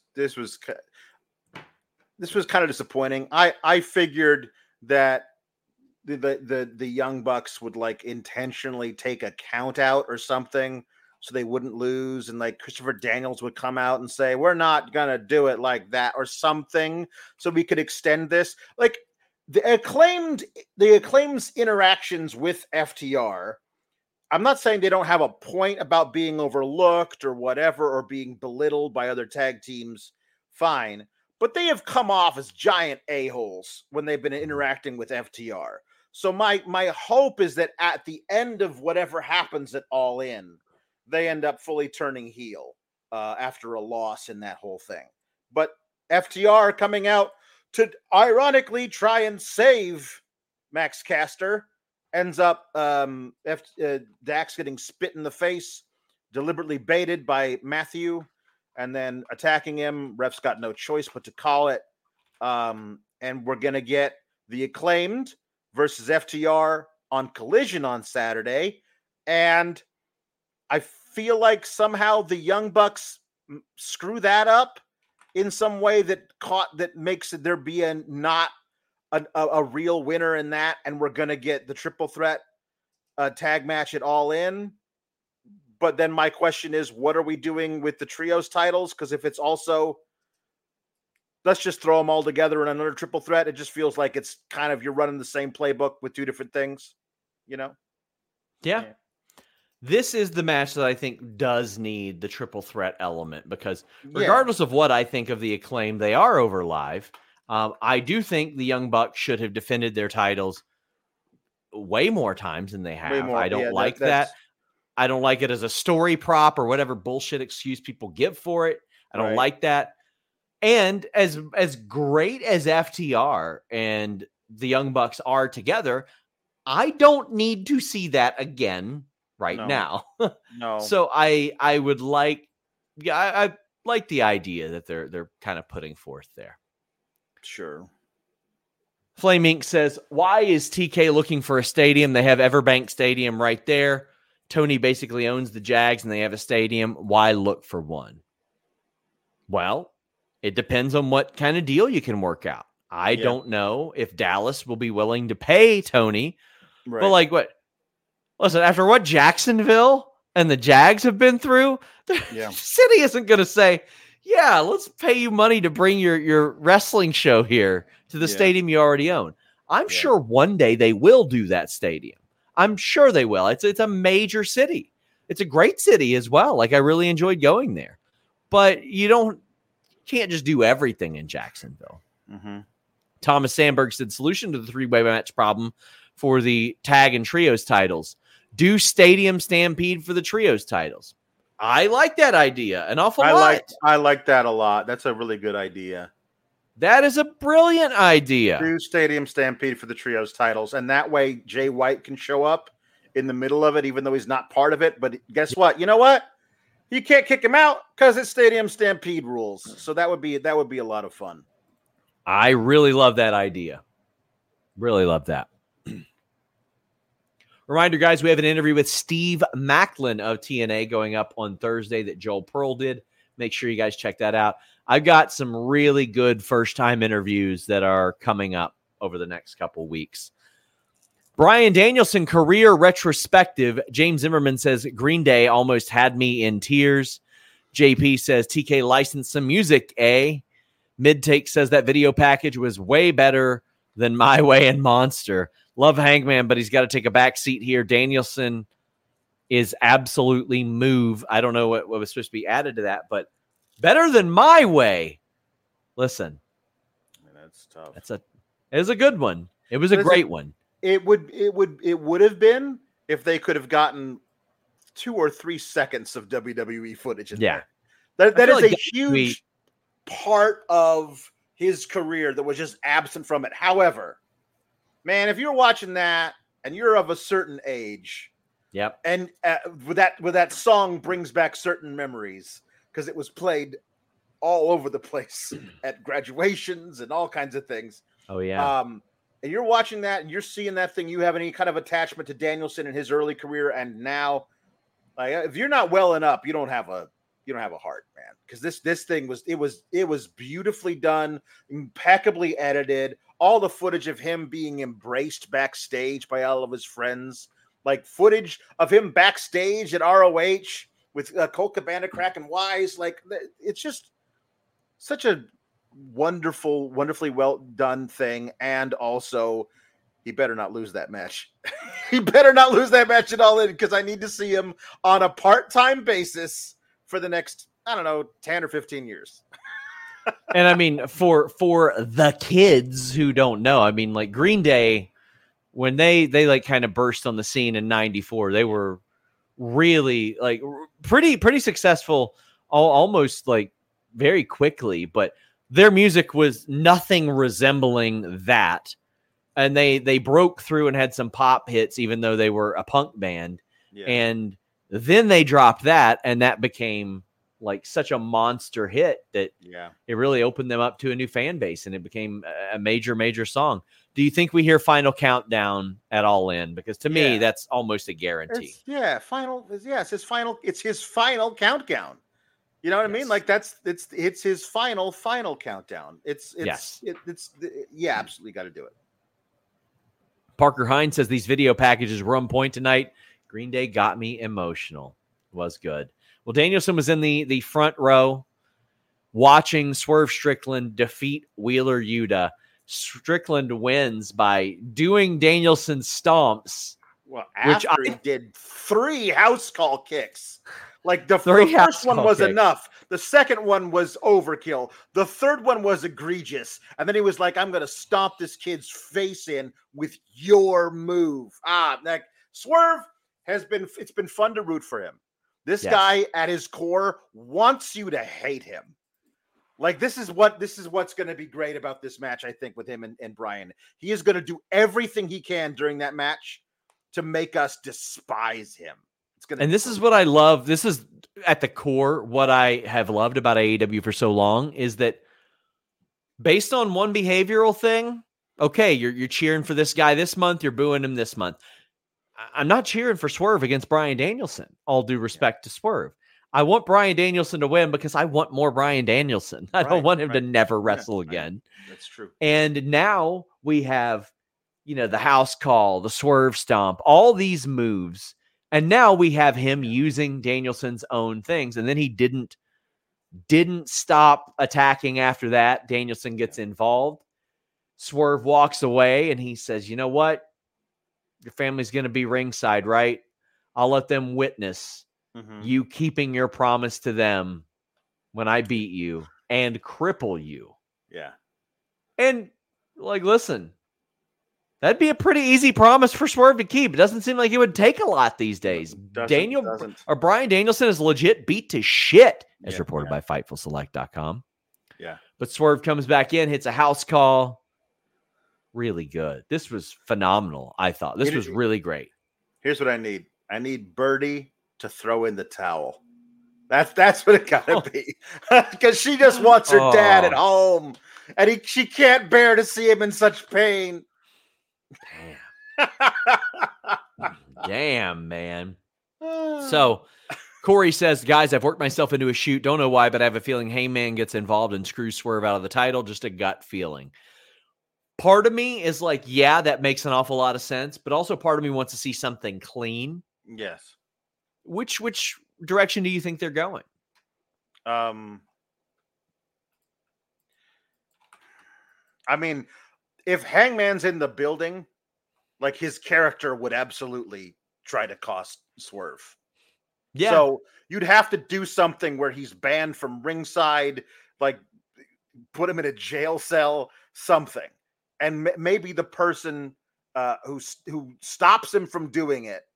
Speaker 6: kind of disappointing. I figured that the Young Bucks would like intentionally take a count out or something so they wouldn't lose, and like Christopher Daniels would come out and say, we're not gonna do it like that or something, so we could extend this. Like the Acclaimed's interactions with FTR, I'm not saying they don't have a point about being overlooked or whatever, or being belittled by other tag teams, fine, but they have come off as giant a-holes when they've been interacting with FTR. So my hope is that at the end of whatever happens at All In, they end up fully turning heel after a loss in that whole thing. But FTR coming out to ironically try and save Max Caster ends up Dax getting spit in the face, deliberately baited by Matthew, and then attacking him. Ref's got no choice but to call it. And we're going to get the Acclaimed versus FTR on Collision on Saturday. And I feel like somehow the Young Bucks screw that up in some way that makes there be not a real winner in that. And we're going to get the triple threat tag match at All In. But then my question is, what are we doing with the trios titles? Because if it's also, let's just throw them all together in another triple threat, it just feels like it's kind of, you're running the same playbook with two different things, you know?
Speaker 1: Yeah. This is the match that I think does need the triple threat element, because regardless of what I think of the Acclaim, they are over live. I do think the Young Bucks should have defended their titles way more times than they have. I don't like that. I don't like it as a story prop or whatever bullshit excuse people give for it. I don't like that. And as great as FTR and the Young Bucks are together, I don't need to see that again now.
Speaker 6: No.
Speaker 1: So I would like, I like the idea that they're kind of putting forth there.
Speaker 6: Sure.
Speaker 1: Flame Inc. says, why is TK looking for a stadium? They have Everbank Stadium right there. Tony basically owns the Jags and they have a stadium. Why look for one? Well, it depends on what kind of deal you can work out. I don't know if Dallas will be willing to pay Tony. Right. But like what? Listen, after what Jacksonville and the Jags have been through, the city isn't going to say, yeah, let's pay you money to bring your wrestling show here to the stadium you already own. I'm sure one day they will do that stadium. I'm sure they will. It's a major city. It's a great city as well. Like, I really enjoyed going there. But you can't just do everything in Jacksonville. Mm-hmm. Thomas Sandberg said, solution to the three-way match problem for the tag and trios titles. Do Stadium Stampede for the trios titles. I like that idea an awful lot.
Speaker 6: I like that a lot. That's a really good idea.
Speaker 1: That is a brilliant idea.
Speaker 6: Do Stadium Stampede for the trios titles, and that way Jay White can show up in the middle of it, even though he's not part of it. But guess what? You know what? You can't kick him out because it's Stadium Stampede rules. So that would be a lot of fun.
Speaker 1: I really love that idea. Really love that. Reminder, guys, we have an interview with Steve Macklin of TNA going up on Thursday that Joel Pearl did. Make sure you guys check that out. I've got some really good first-time interviews that are coming up over the next couple weeks. Bryan Danielson career retrospective. James Zimmerman says, Green Day almost had me in tears. JP says, TK licensed some music, eh? Mid-Take says that video package was way better than My Way and Monster. Love Hangman, but he's got to take a back seat here. Danielson is absolutely move. I don't know what was supposed to be added to that, but better than My Way. Listen,
Speaker 6: that's tough.
Speaker 1: It was a good one. It was a great one.
Speaker 6: It would have been if they could have gotten 2 or 3 seconds of WWE footage in there. That is like a huge part of his career that was just absent from it. However, man, if you're watching that and you're of a certain age, and with that song brings back certain memories because it was played all over the place at graduations and all kinds of things.
Speaker 1: Oh yeah.
Speaker 6: And you're watching that and you're seeing that thing. You have any kind of attachment to Danielson in his early career, and now, like, if you're not welling up, you don't have a heart, man. Because this thing was beautifully done, impeccably edited. All the footage of him being embraced backstage by all of his friends, like footage of him backstage at ROH with Colt Cabana cracking wise. Like, it's just such a wonderfully well done thing. And also, he better not lose that match. He better not lose that match at all, because I need to see him on a part-time basis for the next, I don't know, 10 or 15 years.
Speaker 1: And I mean, for the kids who don't know, I mean, like Green Day, when they like kind of burst on the scene in '94, they were really like pretty successful, almost like very quickly, but their music was nothing resembling that. And they broke through and had some pop hits, even though they were a punk band. Yeah. And then they dropped that, and that became like such a monster hit that it really opened them up to a new fan base, and it became a major song. Do you think we hear Final Countdown at All In? Because to me, that's almost a guarantee.
Speaker 6: It's his final countdown. You know what I mean? Like it's his final countdown. It's absolutely got to do it.
Speaker 1: Parker Hines says these video packages were on point tonight. Green Day got me emotional. Was good. Well, Danielson was in the front row watching Swerve Strickland defeat Wheeler Yuta. Strickland wins by doing Danielson's stomps.
Speaker 6: Well, after he did 3 house call kicks. Like the first one was enough. The second one was overkill. The third one was egregious. And then he was like, I'm going to stomp this kid's face in with your move. Like Swerve it's been fun to root for him. This guy at his core wants you to hate him. Like this is what's going to be great about this match, I think, with him and Brian. He is going to do everything he can during that match to make us despise him.
Speaker 1: And this is what I love. This is at the core what I have loved about AEW for so long, is that based on one behavioral thing, okay, you're cheering for this guy this month, you're booing him this month. I'm not cheering for Swerve against Bryan Danielson, all due respect to Swerve. I want Bryan Danielson to win because I want more Bryan Danielson. I don't want him to never wrestle again.
Speaker 6: That's true.
Speaker 1: And now we have, the house call, the Swerve stomp, all these moves. And now we have him using Danielson's own things. And then he didn't stop attacking after that. Danielson gets involved. Swerve walks away and he says, you know what? Your family's going to be ringside, right? I'll let them witness you keeping your promise to them when I beat you and cripple you.
Speaker 6: Yeah.
Speaker 1: And listen, that'd be a pretty easy promise for Swerve to keep. It doesn't seem like it would take a lot these days. Bryan Danielson is legit beat to shit, as reported by FightfulSelect.com.
Speaker 6: Yeah.
Speaker 1: But Swerve comes back in, hits a house call. Really good. This was phenomenal, I thought. This was really great.
Speaker 6: Here's what I need. I need Birdie to throw in the towel. That's what it gotta be. Because she just wants her dad at home. And she can't bear to see him in such pain.
Speaker 1: Damn, man. So Corey says, guys, I've worked myself into a shoot. Don't know why, but I have a feeling Hangman gets involved and screws Swerve out of the title. Just a gut feeling. Part of me is like, yeah, that makes an awful lot of sense. But also part of me wants to see something clean.
Speaker 6: Yes.
Speaker 1: Which direction do you think they're going?
Speaker 6: I mean, if Hangman's in the building, like his character would absolutely try to cost Swerve.
Speaker 1: Yeah.
Speaker 6: So you'd have to do something where he's banned from ringside, like put him in a jail cell, something. And maybe the person who stops him from doing it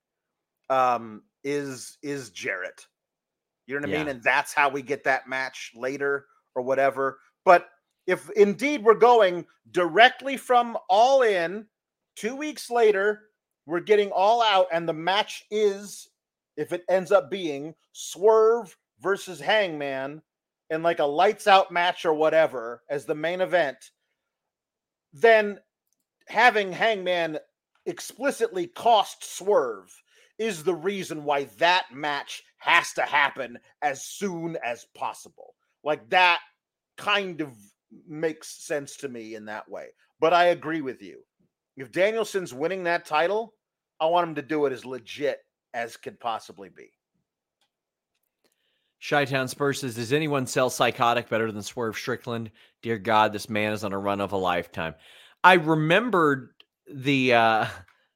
Speaker 6: is Jarrett. You know what I mean? And that's how we get that match later or whatever. But if indeed we're going directly from All In, 2 weeks later, we're getting All Out, and the match is, if it ends up being Swerve versus Hangman, in like a lights out match or whatever as the main event, then having Hangman explicitly cost Swerve is the reason why that match has to happen as soon as possible. Like, that kind of makes sense to me in that way. But I agree with you. If Danielson's winning that title, I want him to do it as legit as could possibly be.
Speaker 1: Chi-Town Spurs says, does anyone sell Psychotic better than Swerve Strickland? Dear God, this man is on a run of a lifetime. I remembered the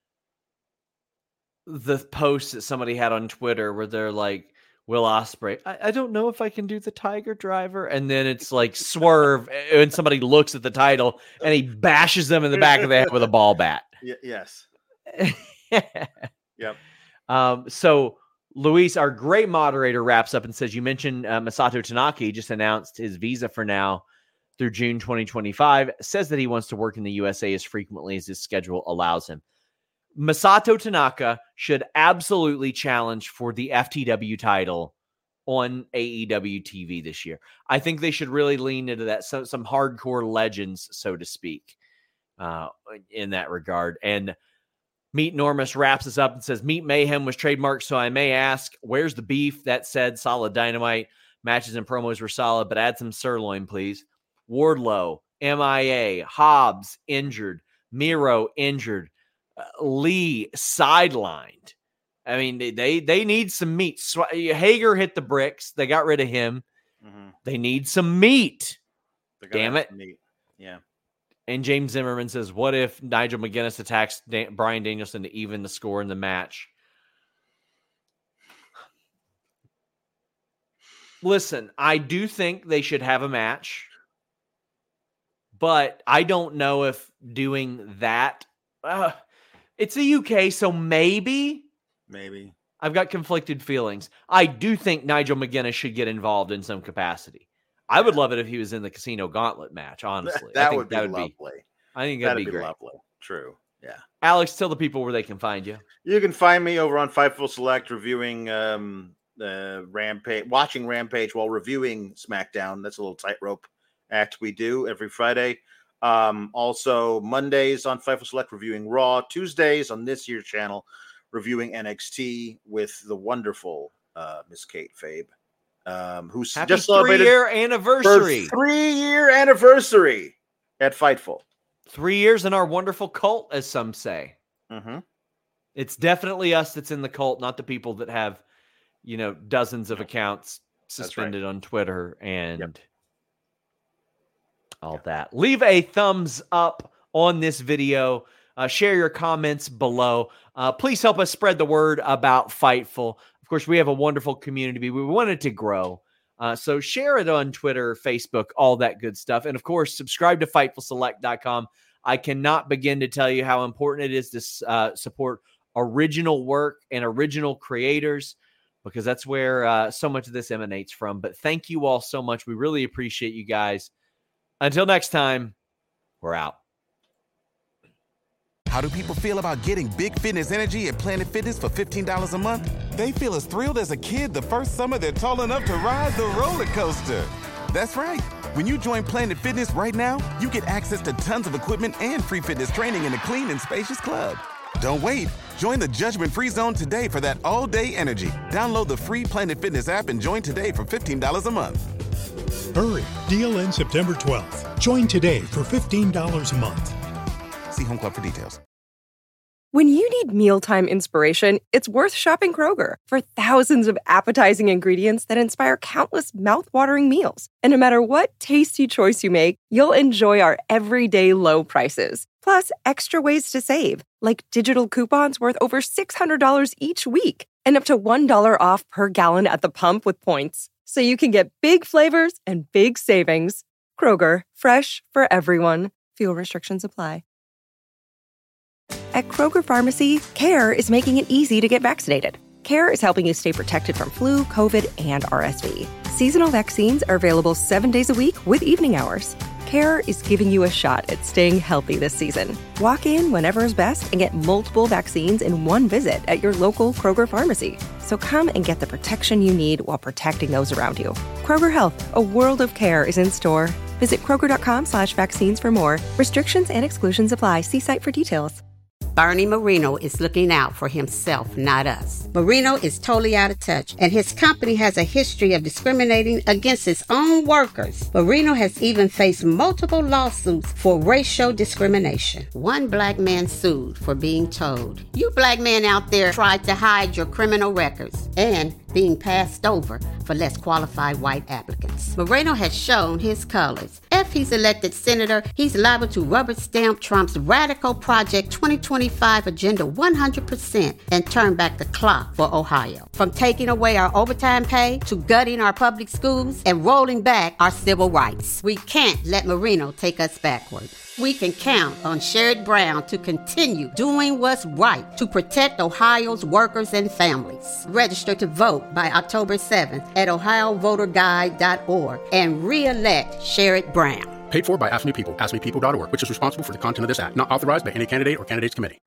Speaker 1: post that somebody had on Twitter where they're like, Will Ospreay, I don't know if I can do the Tiger Driver. And then it's like Swerve, and somebody looks at the title, and he bashes them in the back of the head with a ball bat.
Speaker 6: Yes. Yep.
Speaker 1: So Luis, our great moderator, wraps up and says, you mentioned Masato Tanaka. He just announced his visa for now through June 2025. Says that he wants to work in the USA as frequently as his schedule allows him. Masato Tanaka should absolutely challenge for the FTW title on AEW TV this year. I think they should really lean into that. So, some hardcore legends, so to speak, in that regard. And Meat Normus wraps us up and says, Meat Mayhem was trademarked, so I may ask, where's the beef? That said, solid Dynamite. Matches and promos were solid, but add some sirloin, please. Wardlow, MIA, Hobbs, injured. Miro, injured. Lee, sidelined. I mean, they need some meat. Hager hit the bricks. They got rid of him. Mm-hmm. They need some meat. Damn it.
Speaker 6: Meat. Yeah.
Speaker 1: And James Zimmerman says, what if Nigel McGuinness attacks Bryan Danielson to even the score in the match? Listen, I do think they should have a match, but I don't know if doing that, it's the UK, so maybe. I've got conflicted feelings. I do think Nigel McGuinness should get involved in some capacity. I would love it if he was in the Casino Gauntlet match, honestly.
Speaker 6: That would be lovely.
Speaker 1: I think that'd be great.
Speaker 6: Lovely. True. Yeah.
Speaker 1: Alex, tell the people where they can find you.
Speaker 6: You can find me over on Fightful Select reviewing Rampage, watching Rampage while reviewing SmackDown. That's a little tightrope act we do every Friday. Also Mondays on Fightful Select reviewing Raw. Tuesdays on this year's channel reviewing NXT with the wonderful Miss Kate Fabe. Who's
Speaker 1: Happy
Speaker 6: just celebrated
Speaker 1: 3-year anniversary.
Speaker 6: 3-year anniversary at Fightful.
Speaker 1: 3 years in our wonderful cult, as some say.
Speaker 6: Mm-hmm.
Speaker 1: It's definitely us that's in the cult, not the people that have, dozens of accounts suspended on Twitter and all that. Leave a thumbs up on this video. Share your comments below. Please help us spread the word about Fightful. Of course, we have a wonderful community. We want it to grow. So share it on Twitter, Facebook, all that good stuff. And, of course, subscribe to FightfulSelect.com. I cannot begin to tell you how important it is to support original work and original creators, because that's where so much of this emanates from. But thank you all so much. We really appreciate you guys. Until next time, we're out.
Speaker 7: How do people feel about getting big fitness energy at Planet Fitness for $15 a month? They feel as thrilled as a kid the first summer they're tall enough to ride the roller coaster. That's right. When you join Planet Fitness right now, you get access to tons of equipment and free fitness training in a clean and spacious club. Don't wait. Join the judgment-free zone today for that all-day energy. Download the free Planet Fitness app and join today for $15 a month.
Speaker 8: Hurry. Deal ends September 12th. Join today for $15 a month.
Speaker 7: See Home Club for details.
Speaker 3: When you need mealtime inspiration, it's worth shopping Kroger. For thousands of appetizing ingredients that inspire countless mouth-watering meals. And no matter what tasty choice you make, you'll enjoy our everyday low prices. Plus, extra ways to save, like digital coupons worth over $600 each week. And up to $1 off per gallon at the pump with points. So you can get big flavors and big savings. Kroger, fresh for everyone. Fuel restrictions apply. At Kroger Pharmacy, CARE is making it easy to get vaccinated. CARE is helping you stay protected from flu, COVID, and RSV. Seasonal vaccines are available 7 days a week with evening hours. CARE is giving you a shot at staying healthy this season. Walk in whenever is best and get multiple vaccines in one visit at your local Kroger Pharmacy. So So come and get the protection you need while protecting those around you. Kroger Health, a world of care is in store. Visit Kroger.com/vaccines for more. Restrictions and exclusions apply. See site for details.
Speaker 4: Bernie Marino is looking out for himself, not us. Marino is totally out of touch, and his company has a history of discriminating against its own workers. Marino has even faced multiple lawsuits for racial discrimination. One black man sued for being told, "You black men out there tried to hide your criminal records," and being passed over for less qualified white applicants. Moreno has shown his colors. If he's elected senator, he's liable to rubber stamp Trump's radical Project 2025 agenda 100% and turn back the clock for Ohio. From taking away our overtime pay to gutting our public schools and rolling back our civil rights. We can't let Marino take us backward. We can count on Sherrod Brown to continue doing what's right to protect Ohio's workers and families. Register to vote by October 7th at ohiovoterguide.org and re-elect Sherrod Brown.
Speaker 5: Paid for by Ask Me People, askmepeople.org, which is responsible for the content of this act. Not authorized by any candidate or candidates committee.